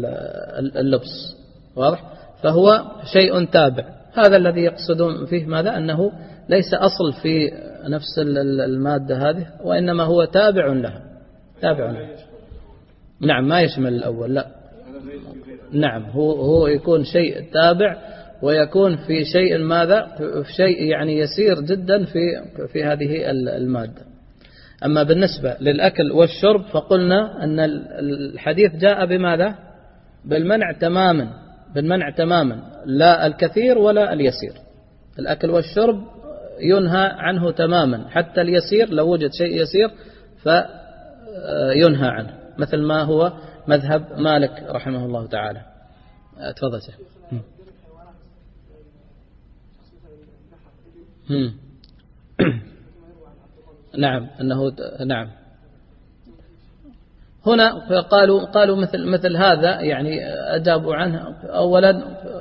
اللبس. واضح؟ فهو شيء تابع. هذا الذي يقصدون فيه ماذا؟ أنه ليس أصل في نفس المادة هذه، وإنما هو تابع لها. تابع لها. نعم ما يشمل الأول لا. نعم هو هو يكون شيء تابع ويكون في شيء ماذا؟ في شيء يعني يسير جدا في في هذه المادة. أما بالنسبة للأكل والشرب فقلنا أن الحديث جاء بماذا؟ بالمنع تماما، بالمنع تماما، لا الكثير ولا اليسير. الأكل والشرب ينهى عنه تماما، حتى اليسير لو وجد شيء يسير فينهى عنه، مثل ما هو مذهب مالك رحمه الله تعالى. تفضل شيخ. نعم أنه نعم. هنا قالوا قالوا مثل مثل هذا يعني أجابوا عنه. أولا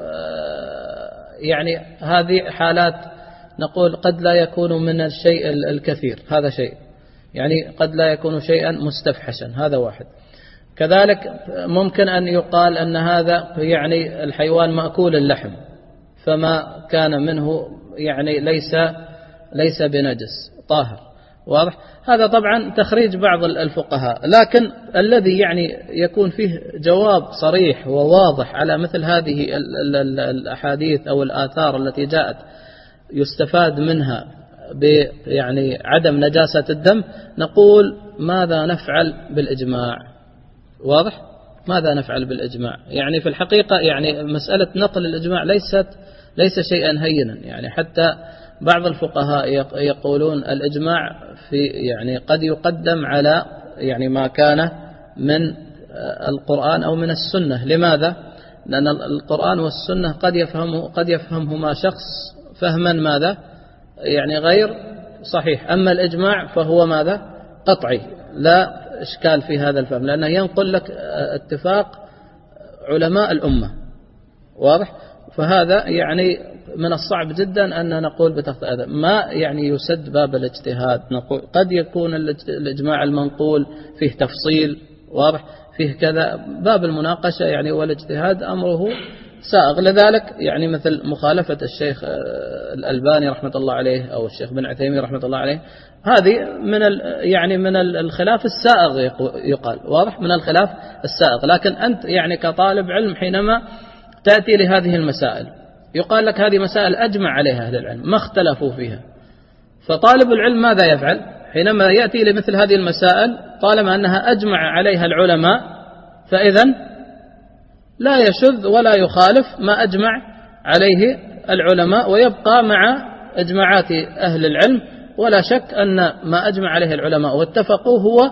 يعني هذه حالات نقول قد لا يكون من الشيء الكثير، هذا شيء يعني قد لا يكون شيئا مستفحشا، هذا واحد. كذلك ممكن أن يقال أن هذا يعني الحيوان مأكول اللحم، فما كان منه يعني ليس ليس بنجس طاهر. واضح؟ هذا طبعا تخريج بعض الفقهاء، لكن الذي يعني يكون فيه جواب صريح وواضح على مثل هذه الأحاديث أو الآثار التي جاءت يستفاد منها يعني عدم نجاسة الدم، نقول ماذا نفعل بالإجماع؟ واضح؟ ماذا نفعل بالإجماع؟ يعني في الحقيقة يعني مسألة نقل الإجماع ليست ليس شيئا هينا، يعني حتى بعض الفقهاء يقولون الإجماع في يعني قد يقدم على يعني ما كان من القرآن أو من السنة. لماذا؟ لأن القرآن والسنة قد يفهم قد يفهمهما شخص فهما ماذا؟ يعني غير صحيح. أما الإجماع فهو ماذا؟ قطعي، لا إشكال في هذا الفهم، لأنه ينقل لك اتفاق علماء الأمة. واضح؟ فهذا يعني من الصعب جدا أن نقول بتخطئ هذا، ما يعني يسد باب الاجتهاد. نقول قد يكون الإجماع المنقول فيه تفصيل، واضح، فيه كذا، باب المناقشة يعني والاجتهاد أمره سائغ. لذلك يعني مثل مخالفة الشيخ الألباني رحمة الله عليه أو الشيخ بن عثيمين رحمة الله عليه، هذه من يعني من الخلاف السائغ يقال. واضح؟ من الخلاف السائغ. لكن أنت يعني كطالب علم حينما تأتي لهذه المسائل يقال لك هذه مسائل أجمع عليها أهل العلم ما اختلفوا فيها، فطالب العلم ماذا يفعل حينما يأتي لمثل هذه المسائل؟ طالما أنها أجمع عليها العلماء فإذا لا يشذ ولا يخالف ما أجمع عليه العلماء، ويبقى مع إجماعات أهل العلم. ولا شك أن ما أجمع عليه العلماء واتفقوا هو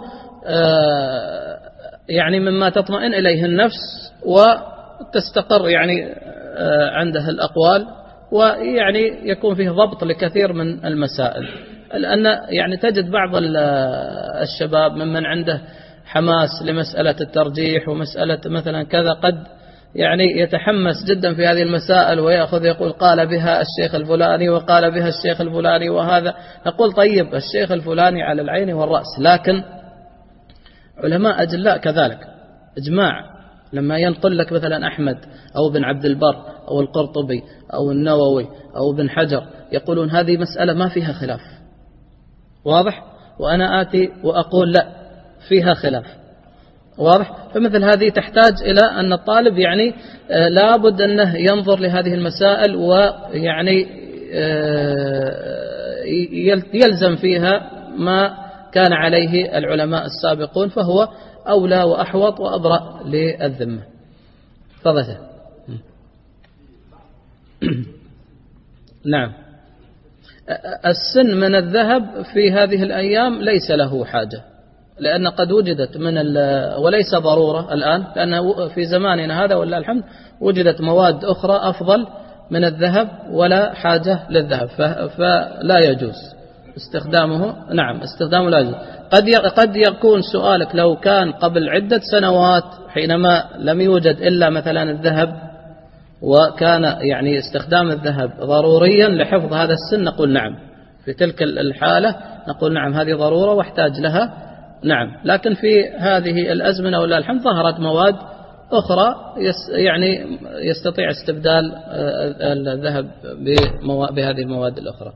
يعني مما تطمئن إليه النفس وتستقر يعني عنده الأقوال، ويعني يكون فيه ضبط لكثير من المسائل. لأن يعني تجد بعض الشباب ممن عنده حماس لمسألة الترجيح ومسألة مثلا كذا قد يعني يتحمس جدا في هذه المسائل ويأخذ يقول قال بها الشيخ الفلاني وقال بها الشيخ الفلاني وهذا. نقول طيب الشيخ الفلاني على العين والرأس، لكن علماء أجلاء كذلك إجماع لما ينقل لك مثلا أحمد أو ابن عبد البر أو القرطبي أو النووي أو ابن حجر يقولون هذه مسألة ما فيها خلاف، واضح، وأنا آتي وأقول لا فيها خلاف، واضح. فمثل هذه تحتاج إلى أن الطالب يعني لابد أنه ينظر لهذه المسائل ويعني يلزم فيها ما كان عليه العلماء السابقون، فهو أولى وأحوط وأبرأ للذمة. تفضل. نعم، السن من الذهب في هذه الأيام ليس له حاجة، لأن قد وجدت من وليس ضرورة الآن، لأن في زماننا هذا والله الحمد وجدت مواد أخرى أفضل من الذهب ولا حاجة للذهب، فلا يجوز استخدامه. نعم استخدامه لا يجوز. قد قد يكون سؤالك لو كان قبل عدة سنوات حينما لم يوجد إلا مثلا الذهب وكان يعني استخدام الذهب ضروريا لحفظ هذا السن، نقول نعم، في تلك الحالة نقول نعم هذه ضرورة واحتاج لها. نعم، لكن في هذه الأزمنة والله الحمد ظهرت مواد أخرى يعني يستطيع استبدال الذهب بهذه المواد الأخرى.